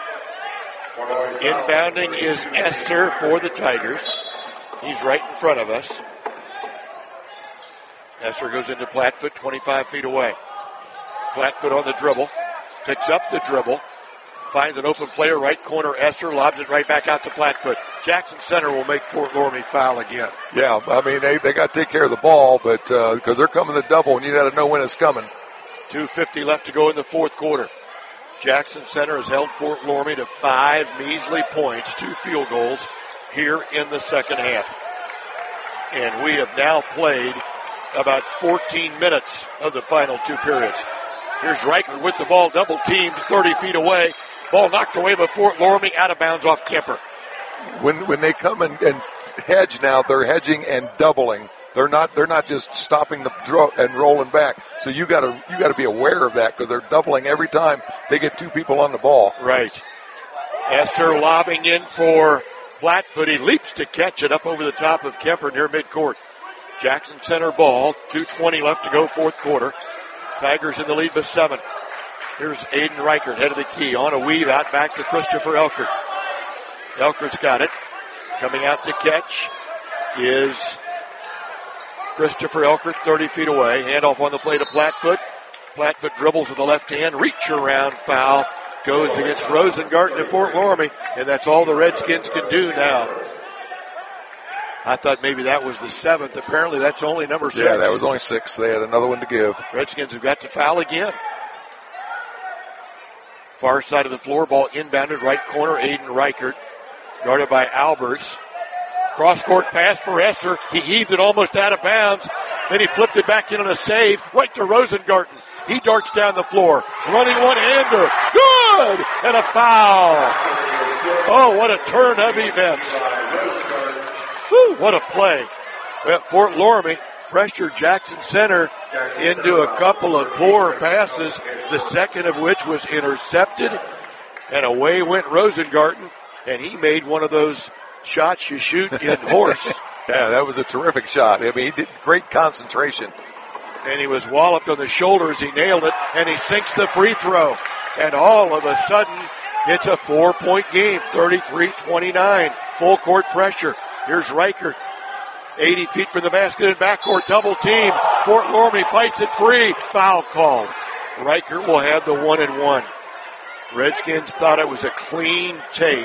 inbounding is Esser for the Tigers. He's right in front of us. Esser goes into Plattfoot, twenty-five feet away. Plattfoot on the dribble. Picks up the dribble. Finds an open player, right corner. Esser lobs it right back out to Plattfoot. Jackson Center will make Fort Loramie foul again. Yeah, I mean, they, they got to take care of the ball, but because uh, they're coming to double, and you got to know when it's coming. two fifty left to go in the fourth quarter. Jackson Center has held Fort Loramie to five measly points, two field goals here in the second half. And we have now played about fourteen minutes of the final two periods. Here's Riker with the ball, double teamed, thirty feet away. Ball knocked away by Fort Loramie, out of bounds off Kemper. When when they come and, and hedge now, they're hedging and doubling. They're not they're not just stopping the draw and rolling back. So you got to you got to be aware of that because they're doubling every time they get two people on the ball. Right. Esser lobbing in for Plattfoot. He leaps to catch it up over the top of Kemper near midcourt. Jackson Center ball. two twenty left to go, fourth quarter. Tigers in the lead by seven. Here's Aiden Reichert, head of the key. On a weave out back to Christopher Elkert. Elkert's got it. Coming out to catch is Christopher Elkert, thirty feet away. Handoff on the play to Plattfoot. Plattfoot dribbles with the left hand. Reach around foul. Goes against Rosengarten to Fort Loramie. And that's all the Redskins can do now. I thought maybe that was the seventh. Apparently that's only number six. Yeah, that was only six. They had another one to give. Redskins have got to foul again. Far side of the floor, ball inbounded, right corner, Aiden Reichert. Guarded by Albers. Cross-court pass for Esser. He heaved it almost out of bounds. Then he flipped it back in on a save, right to Rosengarten. He darts down the floor. Running one-hander. Good! And a foul. Oh, what a turn of events. Whew, what a play. Well, Fort Loramie pressured Jackson Center into a couple of poor passes, the second of which was intercepted. And away went Rosengarten, and he made one of those shots you shoot in horse. Yeah, that was a terrific shot. I mean, he did great concentration. And he was walloped on the shoulders. He nailed it, and he sinks the free throw. And all of a sudden, it's a four-point game, thirty-three twenty-nine. Full court pressure. Here's Reichert, eighty feet from the basket in backcourt, double team. Fort Loramie fights it free. Foul called. Reichert will have the one and one. Redskins thought it was a clean take.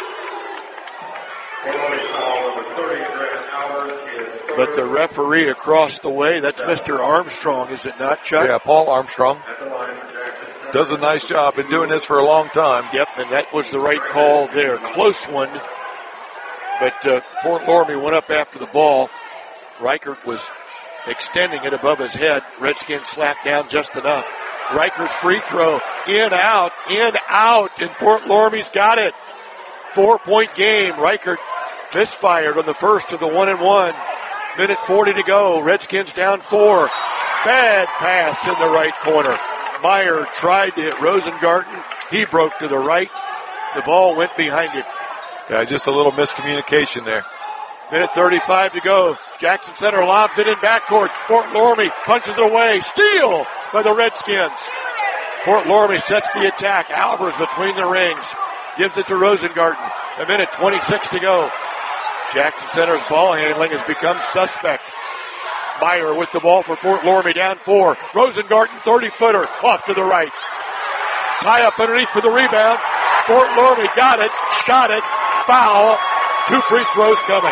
But the referee across the way, that's Mister Armstrong, is it not, Chuck? Yeah, Paul Armstrong. Does a nice job. Been doing this for a long time. Yep, and that was the right call there. Close one. But uh, Fort Loramie went up after the ball. Reichert was extending it above his head. Redskins slapped down just enough. Reichert's free throw. In, out, in, out. And Fort Loramie's got it. Four-point game. Reichert misfired on the first of the one and one. Minute forty to go. Redskins down four. Bad pass in the right corner. Meyer tried to hit Rosengarten. He broke to the right. The ball went behind him. Yeah, just a little miscommunication there. Minute thirty-five to go. Jackson Center lobs it in backcourt. Fort Loramie punches it away. Steal by the Redskins. Fort Loramie sets the attack. Albers between the rings. Gives it to Rosengarten. A minute twenty-six to go. Jackson Center's ball handling has become suspect. Meyer with the ball for Fort Loramie, down four. Rosengarten, thirty-footer, off to the right. Tie up underneath for the rebound. Fort Loramie got it, shot it, foul. Two free throws coming.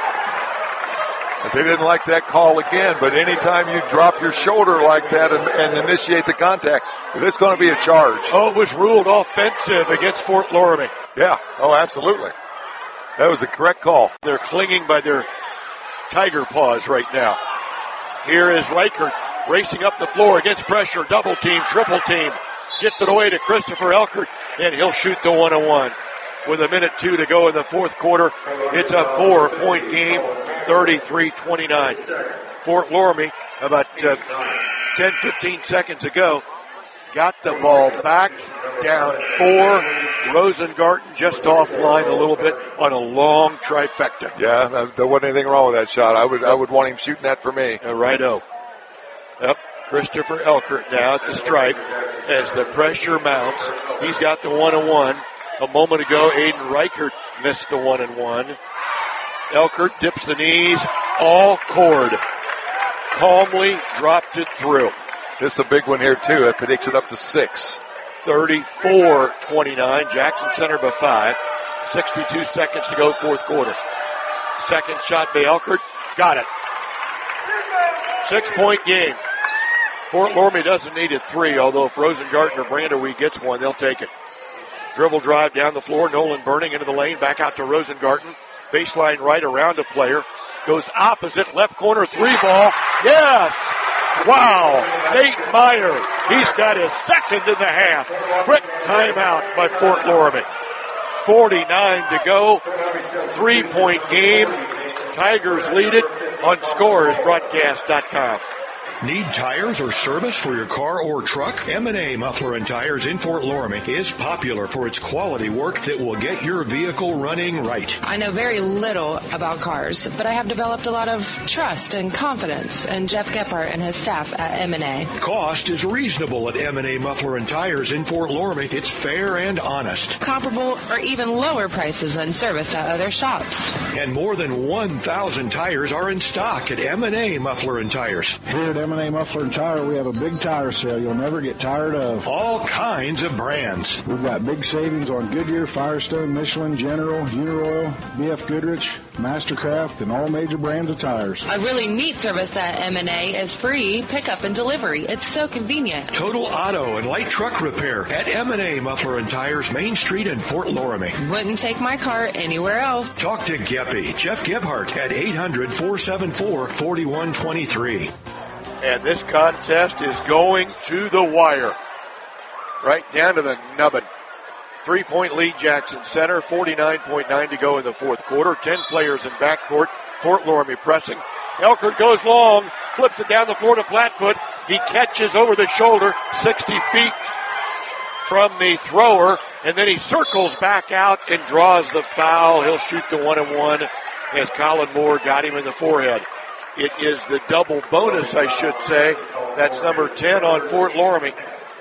They didn't like that call again, but anytime you drop your shoulder like that and, and initiate the contact, it's going to be a charge. Oh, it was ruled offensive against Fort Loramie. Yeah, oh, absolutely. That was the correct call. They're clinging by their tiger paws right now. Here is Reichert. racing up the floor against pressure, double team, triple team. Gets it away to Christopher Elkert, and he'll shoot the one and one. With a minute two to go in the fourth quarter, it's a four-point game, thirty-three twenty-nine. Fort Loramie, about uh, ten, fifteen seconds ago, got the ball back, down four. Rosengarten just offline a little bit on a long trifecta. Yeah, there wasn't anything wrong with that shot. I would I would want him shooting that for me. Uh, righto. Up, Christopher Elkert now at the stripe as the pressure mounts. He's got the one and one. A moment ago, Aiden Reichert missed the one and one. Elkert dips the knees, all cord. Calmly dropped it through. This is a big one here, too. It predicts it up to six. thirty-four twenty-nine. Jackson Center by five. sixty-two seconds to go, fourth quarter. Second shot by Elkert. Got it. Six-point game. Fort Loramie doesn't need a three, although if Rosengarten or Brandewie gets one, they'll take it. Dribble drive down the floor. Nolan Burning into the lane. Back out to Rosengarten. Baseline right around a player. Goes opposite. Left corner three ball. Yes! Wow. Nate Meyer. He's got his second in the half. Quick timeout by Fort Loramie. forty-nine to go. Three-point game. Tigers lead it on scores broadcast dot com. Need tires or service for your car or truck? M and A Muffler and Tires in Fort Loramie is popular for its quality work that will get your vehicle running right. I know very little about cars, but I have developed a lot of trust and confidence in Jeff Gephardt and his staff at M and A. Cost is reasonable at M and A Muffler and Tires in Fort Loramie. It's fair and honest. Comparable or even lower prices than service at other shops. And more than one thousand tires are in stock at M and A Muffler and Tires. Here at M and A Muffler and Tire, we have a big tire sale you'll never get tired of. All kinds of brands. We've got big savings on Goodyear, Firestone, Michelin, General, Uniroyal, B F Goodrich, Mastercraft, and all major brands of tires. A really neat service at M and A is free pickup and delivery. It's so convenient. Total auto and light truck repair at M and A Muffler and Tires, Main Street in Fort Loramie. Wouldn't take my car anywhere else. Talk to Geppy, Jeff Gebhardt at eight hundred, four seven four, four one two three. And this contest is going to the wire. Right down to the nubbin. Three-point lead, Jackson Center. forty-nine point nine to go in the fourth quarter. Ten players in backcourt. Fort Loramie pressing. Elkert goes long. Flips it down the floor to Plattfoot. He catches over the shoulder. sixty feet from the thrower. And then he circles back out and draws the foul. He'll shoot the one and one as Colin Moore got him in the forehead. It is the double bonus, I should say. That's number ten on Fort Loramie.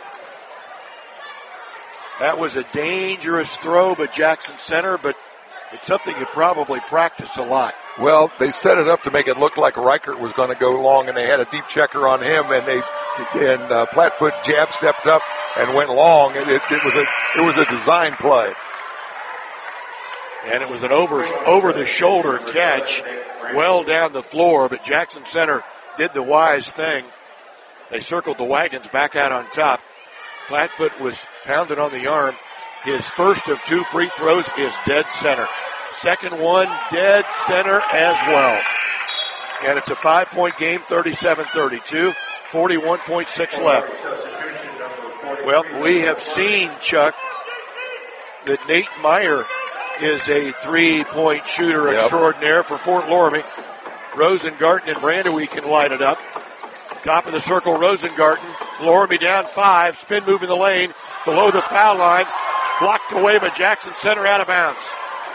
That was a dangerous throw by Jackson Center, but it's something you probably practice a lot. Well, they set it up to make it look like Reichert was going to go long, and they had a deep checker on him, and they and uh, Plattfoot jab stepped up and went long. And it, it was a it was a design play, and it was an over over the shoulder catch. Well down the floor, but Jackson Center did the wise thing. They circled the wagons back out on top. Plattfoot was pounded on the arm. His first of two free throws is dead center. Second one, dead center as well. And it's a five-point game, thirty-seven thirty-two, forty-one point six left. Well, we have seen, Chuck, that Nate Meyer is a three-point shooter yep. extraordinaire for Fort Loramie. Rosengarten and Brandewie can light it up. Top of the circle, Rosengarten. Loramie down five. Spin move in the lane. Below the foul line. Blocked away by Jackson Center, out of bounds.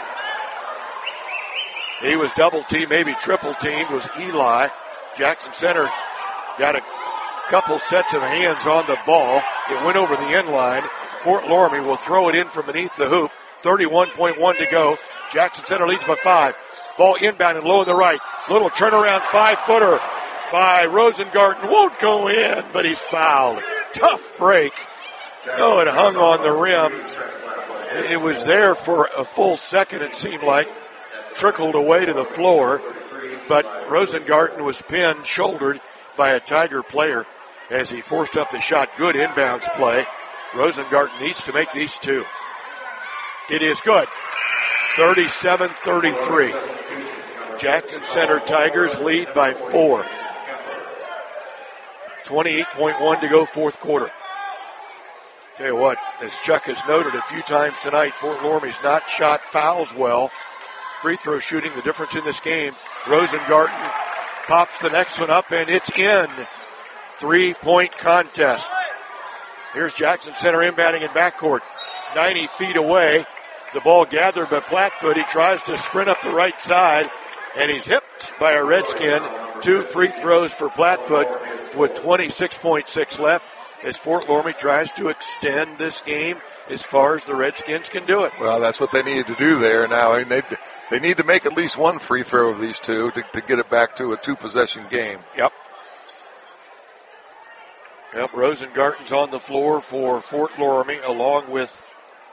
He was double-teamed, maybe triple-teamed, was Eli. Jackson Center got a couple sets of hands on the ball. It went over the end line. Fort Loramie will throw it in from beneath the hoop. thirty-one point one to go. Jackson Center leads by five. Ball inbound and low in the right. Little turnaround five-footer by Rosengarten. Won't go in, but he's fouled. Tough break. Oh, it hung on the rim. It was there for a full second, it seemed like. Trickled away to the floor, but Rosengarten was pinned, shouldered by a Tiger player as he forced up the shot. Good inbounds play. Rosengarten needs to make these two. It is good. thirty-seven thirty-three. Jackson Center Tigers lead by four. twenty-eight point one to go, fourth quarter. Tell you what, as Chuck has noted a few times tonight, Fort Loramie's not shot fouls well. Free throw shooting, the difference in this game. Rosengarten pops the next one up, and it's in. Three-point contest. Here's Jackson Center inbounding in backcourt. ninety feet away. The ball gathered by Plattfoot. He tries to sprint up the right side, and he's hipped by a Redskin. Two free throws for Plattfoot with twenty-six point six left as Fort Loramie tries to extend this game as far as the Redskins can do it. Well, that's what they needed to do there. Now I mean, they they need to make at least one free throw of these two to, to get it back to a two-possession game. Yep. Yep, Rosengarten's on the floor for Fort Loramie along with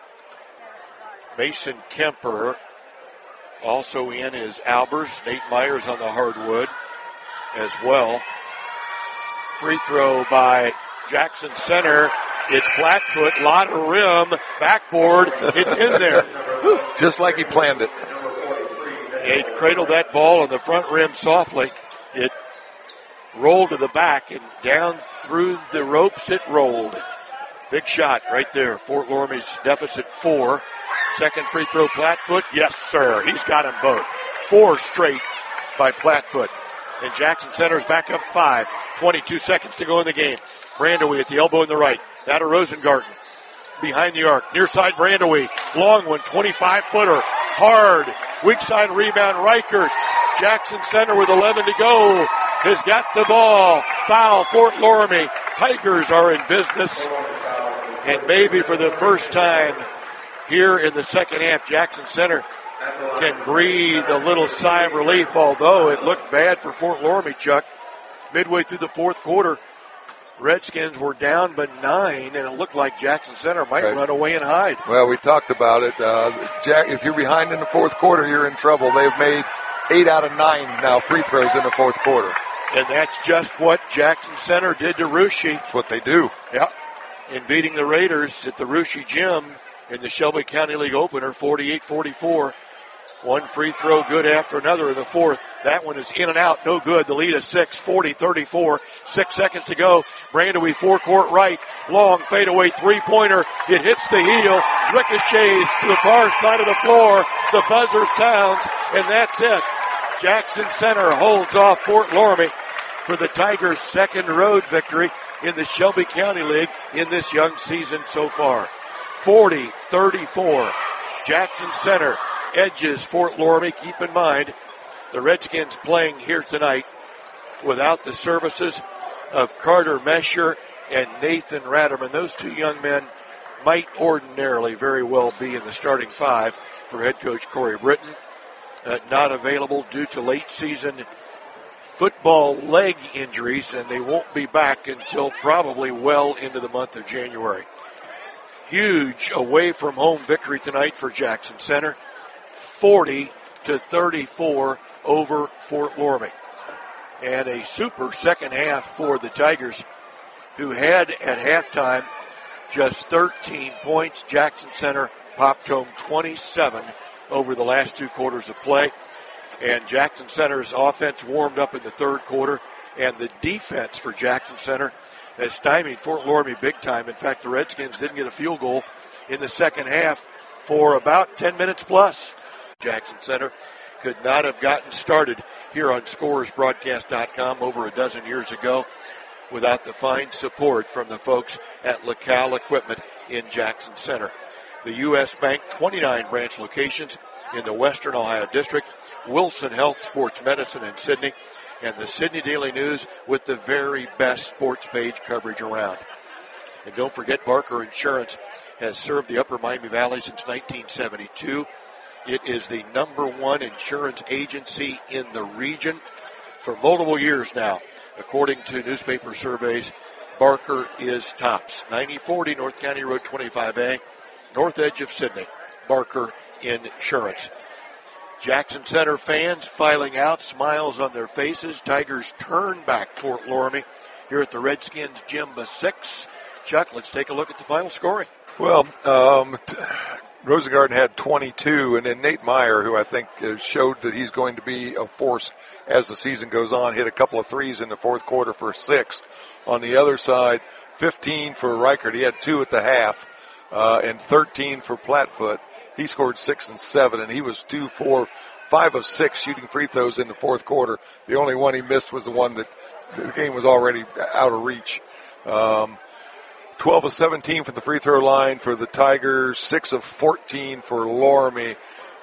Mason Kemper. Also in is Albers. Nate Myers on the hardwood as well. Free throw by Jackson Center. It's Plattfoot, lot of rim, backboard. It's in there. Just like he planned it. He cradled that ball on the front rim softly. It rolled to the back and down through the ropes it rolled. Big shot right there. Fort Loramie's deficit four. Second free throw, Plattfoot. Yes, sir. He's got them both. Four straight by Plattfoot. And Jackson Center's back up five. twenty-two seconds to go in the game. Brandowie at the elbow in the right. Now to Rosengarten. Behind the arc. Near side Brandowie. Long one. twenty-five footer. Hard. Weak side rebound. Reichert. Jackson Center with eleven to go has got the ball. Foul Fort Loramie. Tigers are in business. And maybe for the first time here in the second half, Jackson Center can breathe a little sigh of relief, although it looked bad for Fort Loramie, Chuck. Midway through the fourth quarter, Redskins were down by nine, and it looked like Jackson Center might right. run away and hide. Well, we talked about it. Uh, Jack, if you're behind in the fourth quarter, you're in trouble. They've made eight out of nine now free throws in the fourth quarter. And that's just what Jackson Center did to Russia. That's what they do. Yep. In beating the Raiders at the Russia Gym in the Shelby County League opener, forty-eight forty-four. One free throw good after another in the fourth. That one is in and out, no good. The lead is six, forty thirty-four. Six seconds to go. Brandowie forecourt right. Long fadeaway three-pointer. It hits the heel. Ricochets to the far side of the floor. The buzzer sounds, and that's it. Jackson Center holds off Fort Loramie for the Tigers' second road victory in the Shelby County League in this young season so far. forty thirty-four. Jackson Center edges Fort Loramie. Keep in mind, the Redskins playing here tonight without the services of Carter Mesher and Nathan Ratterman. Those two young men might ordinarily very well be in the starting five for head coach Corey Britton. Uh, not available due to late season football leg injuries, and they won't be back until probably well into the month of January. Huge away from home victory tonight for Jackson Center. forty to thirty-four over Fort Loramie. And a super second half for the Tigers, who had at halftime just thirteen points. Jackson Center popped home twenty-seven over the last two quarters of play. And Jackson Center's offense warmed up in the third quarter, and the defense for Jackson Center has stymied Fort Loramie big time. In fact, the Redskins didn't get a field goal in the second half for about ten minutes plus. Jackson Center could not have gotten started here on Scorers Broadcast dot com over a dozen years ago without the fine support from the folks at LaCal Equipment in Jackson Center. The U S Bank, twenty-nine branch locations in the Western Ohio District, Wilson Health Sports Medicine in Sidney, and the Sidney Daily News with the very best sports page coverage around. And don't forget, Barker Insurance has served the Upper Miami Valley since nineteen seventy-two. It is the number one insurance agency in the region for multiple years now. According to newspaper surveys, Barker is tops. ninety forty North County Road twenty-five A, north edge of Sidney. Barker Insurance. Jackson Center fans filing out, smiles on their faces. Tigers turn back Fort Loramie here at the Redskins Gym by six. Chuck, let's take a look at the final scoring. Well, um, Rosengarten had twenty-two, and then Nate Meyer, who I think uh, showed that he's going to be a force as the season goes on, hit a couple of threes in the fourth quarter for six. On the other side, fifteen for Reichert. He had two at the half, uh, and thirteen for Plattfoot. He scored six and seven, and he was two, four, five of six shooting free throws in the fourth quarter. The only one he missed was the one that the game was already out of reach. Um, twelve of seventeen from the free throw line for the Tigers, six of fourteen for Loramie.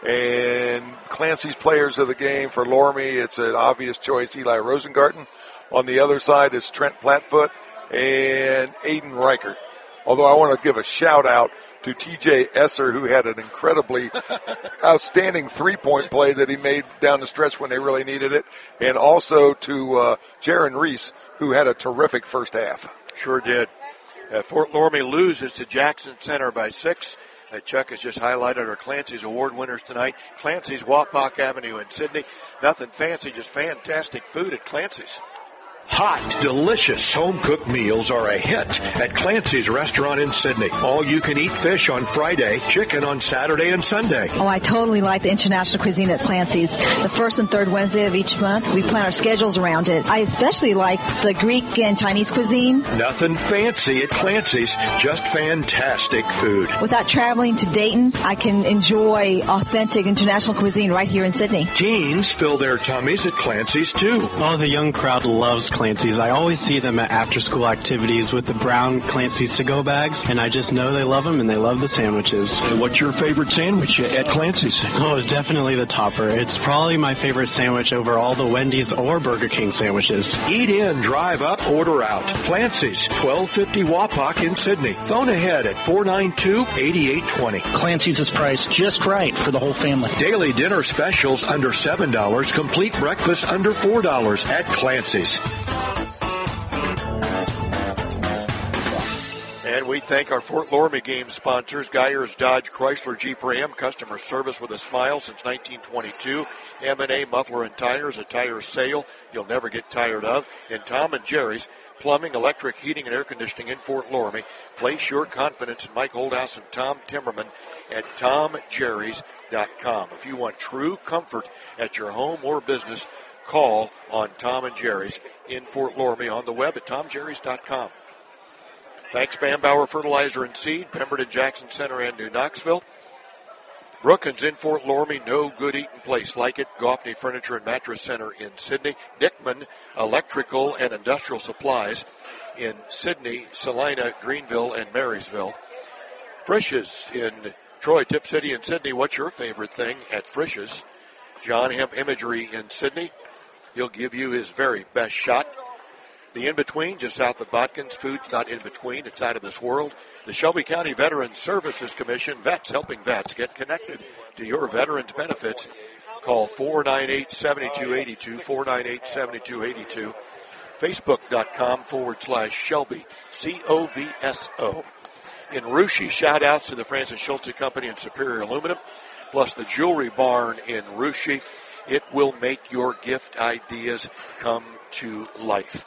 And Clancy's players of the game for Loramie, it's an obvious choice, Eli Rosengarten. On the other side is Trent Plattfoot and Aiden Reichert. Although I want to give a shout out to T J Esser, who had an incredibly outstanding three-point play that he made down the stretch when they really needed it, and also to uh, Jaron Reese, who had a terrific first half. Sure did. Uh, Fort Loramie loses to Jackson Center by six. Uh, Chuck has just highlighted our Clancy's Award winners tonight. Clancy's, Wapak Avenue in Sydney. Nothing fancy, just fantastic food at Clancy's. Hot, delicious home-cooked meals are a hit at Clancy's Restaurant in Sydney. All-you-can-eat fish on Friday, chicken on Saturday and Sunday. Oh, I totally like the international cuisine at Clancy's. The first and third Wednesday of each month, we plan our schedules around it. I especially like the Greek and Chinese cuisine. Nothing fancy at Clancy's, just fantastic food. Without traveling to Dayton, I can enjoy authentic international cuisine right here in Sydney. Teens fill their tummies at Clancy's, too. Oh, the young crowd loves Clancy's. I always see them at after-school activities with the brown Clancy's to-go bags, and I just know they love them and they love the sandwiches. And what's your favorite sandwich at Clancy's? Oh, definitely the topper. It's probably my favorite sandwich over all the Wendy's or Burger King sandwiches. Eat in, drive up, order out. Clancy's, twelve fifty Wapak in Sydney. Phone ahead at four nine two, eight eight two zero. Clancy's is priced just right for the whole family. Daily dinner specials under seven dollars. Complete breakfast under four dollars at Clancy's. And we thank our Fort Loramie game sponsors, Geyers Dodge Chrysler Jeep Ram, customer service with a smile since nineteen twenty-two. M and A Muffler and Tires, a tire sale you'll never get tired of. And Tom and Jerry's, plumbing, electric, heating, and air conditioning in Fort Loramie. Place your confidence in Mike Holdhouse and Tom Timmerman at tom jerrys dot com. If you want true comfort at your home or business, call on Tom and Jerry's in Fort Loramie on the web at tom jerrys dot com. Thanks, Bambauer Fertilizer and Seed, Pemberton, Jackson Center, and New Knoxville. Brookins in Fort Loramie, no good eating place like it. Goffney Furniture and Mattress Center in Sydney. Dickman Electrical and Industrial Supplies in Sydney, Salina, Greenville, and Marysville. Frisch's in Troy, Tip City, and Sydney. What's your favorite thing at Frisch's? John Hemp Imagery in Sydney. He'll give you his very best shot. The In-Between, just south of Botkins. Food's not in between. It's out of this world. The Shelby County Veterans Services Commission. Vets helping vets. Get connected to your veterans benefits. Call four nine eight, seven two eight two, four nine eight, seven two eight two. Facebook.com forward slash Shelby, C O V S O. In Russia, shout-outs to the Francis Schultz Company and Superior Aluminum, plus the Jewelry Barn in Russia. It will make your gift ideas come to life.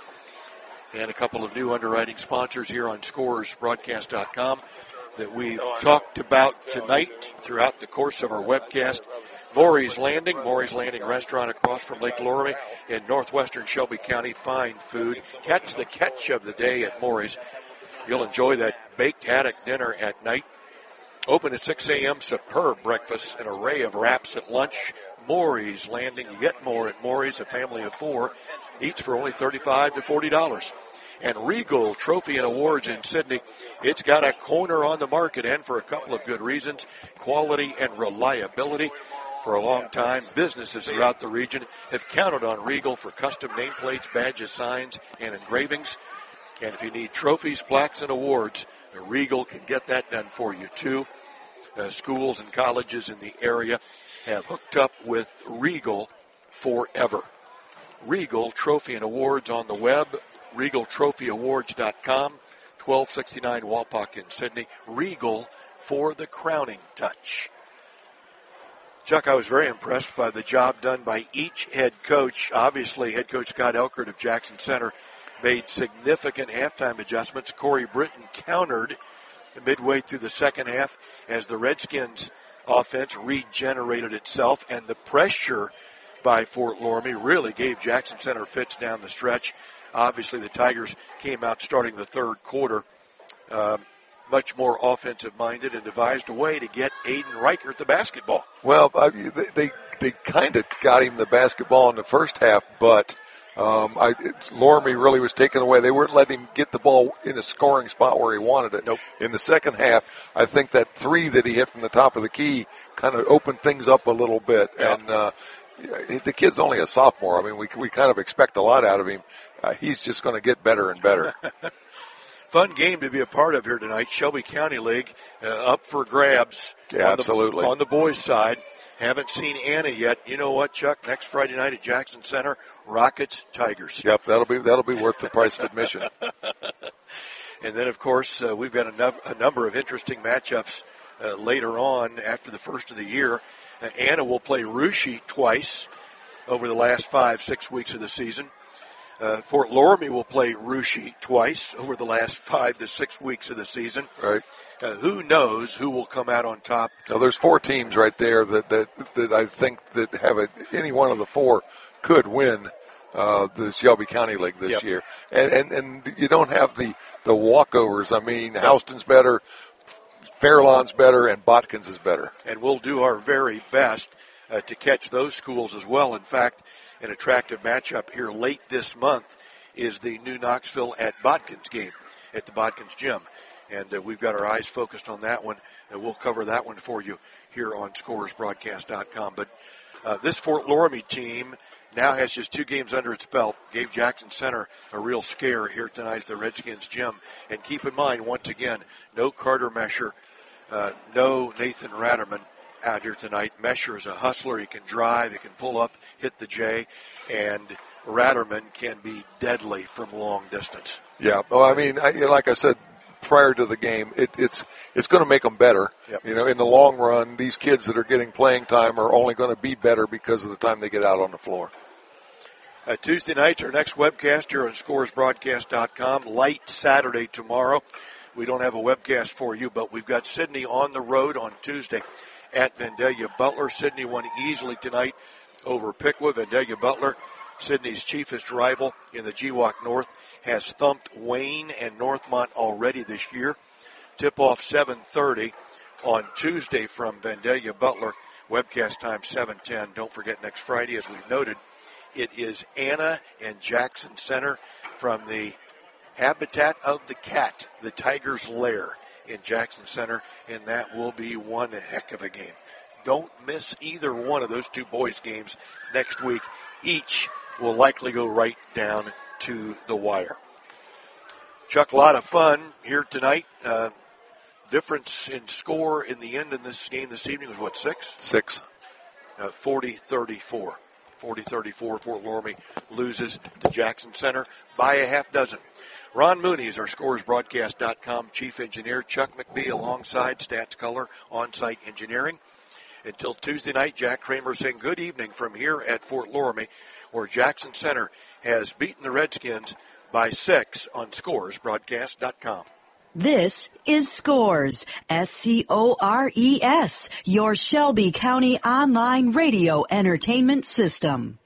And a couple of new underwriting sponsors here on Scores Broadcast dot com that we've talked about tonight throughout the course of our webcast. Maury's Landing, Maury's Landing restaurant across from Lake Loramie in northwestern Shelby County. Fine food. Catch the catch of the day at Maury's. You'll enjoy that baked haddock dinner at night. Open at six a.m., superb breakfast, an array of wraps at lunch. Maury's Landing, you get more at Maury's, a family of four, eats for only thirty-five to forty dollars. And Regal Trophy and Awards in Sydney, it's got a corner on the market, and for a couple of good reasons, quality and reliability. For a long time, businesses throughout the region have counted on Regal for custom nameplates, badges, signs, and engravings. And if you need trophies, plaques, and awards, Regal can get that done for you, too. Uh, schools and colleges in the area have hooked up with Regal forever. Regal Trophy and Awards on the web, regal trophy awards dot com, twelve sixty-nine Wapak in Sydney. Regal for the crowning touch. Chuck, I was very impressed by the job done by each head coach. Obviously, head coach Scott Elkert of Jackson Center made significant halftime adjustments. Corey Britton countered midway through the second half as the Redskins offense regenerated itself, and the pressure by Fort Loramie really gave Jackson Center fits down the stretch. Obviously, the Tigers came out starting the third quarter uh, much more offensive-minded and devised a way to get Aiden Reichert the basketball. Well, uh, they they, they kind of got him the basketball in the first half, but um, I, Loramie really was taken away. They weren't letting him get the ball in a scoring spot where he wanted it. Nope. In the second half, I think that three that he hit from the top of the key kind of opened things up a little bit. Yeah. And uh, the kid's only a sophomore. I mean, we we kind of expect a lot out of him. Uh, he's just going to get better and better. Fun game to be a part of here tonight. Shelby County League uh, up for grabs. Yeah, on absolutely. The, on the boys' side. Haven't seen Anna yet. You know what, Chuck? Next Friday night at Jackson Center, Rockets, Tigers. Yep, that'll be that'll be worth the price of admission. And then, of course, uh, we've got a, no- a number of interesting matchups uh, later on after the first of the year. Uh, Anna will play Russia twice over the last five, six weeks of the season. Uh, Fort Loramie will play Russia twice over the last five to six weeks of the season. Right. Uh, who knows who will come out on top? Now, there's four teams right there that that, that I think that have a, any one of the four could win uh, the Shelby County League this Yep. year. And, and and you don't have the, the walkovers. I mean, Houston's better, Fairlawn's better, and Botkins is better. And we'll do our very best uh, to catch those schools as well. In fact, an attractive matchup here late this month is the New Knoxville at Botkins game at the Botkins Gym. And uh, we've got our eyes focused on that one, and we'll cover that one for you here on Scores Broadcast dot com. But uh, this Fort Loramie team now has just two games under its belt. Gave Jackson Center a real scare here tonight at the Redskins Gym. And keep in mind, once again, no Carter Mesher, uh, no Nathan Ratterman out here tonight. Mesher is a hustler. He can drive, he can pull up, hit the J, and Ratterman can be deadly from long distance. Yeah, well, I mean, I, like I said prior to the game, it, it's it's going to make them better. Yep. You know, in the long run, these kids that are getting playing time are only going to be better because of the time they get out on the floor. Uh, Tuesday night's our next webcast here on Scores Broadcast dot com. Light Saturday tomorrow. We don't have a webcast for you, but we've got Sydney on the road on Tuesday at Vandalia Butler. Sydney won easily tonight over Piqua. Vandalia Butler, Sydney's chiefest rival in the G W A C North, has thumped Wayne and Northmont already this year. Tip-off seven thirty on Tuesday from Vandalia Butler. Webcast time seven ten. Don't forget next Friday, as we've noted, it is Anna and Jackson Center from the Habitat of the Cat, the Tiger's Lair in Jackson Center, and that will be one heck of a game. Don't miss either one of those two boys' games next week. Each will likely go right down to the wire. Chuck, a lot of fun here tonight. Uh, difference in score in the end in this game this evening was what, six? Six. Uh, forty thirty-four. forty thirty-four, Fort Loramie loses to Jackson Center by a half dozen. Ron Mooney is our Scores Broadcast dot com chief engineer. Chuck McBee alongside Stats Color On-Site Engineering. Until Tuesday night, Jack Kramer saying good evening from here at Fort Loramie, where Jackson Center has beaten the Redskins by six on Scores Broadcast dot com. This is Scores, S C O R E S, your Shelby County online radio entertainment system.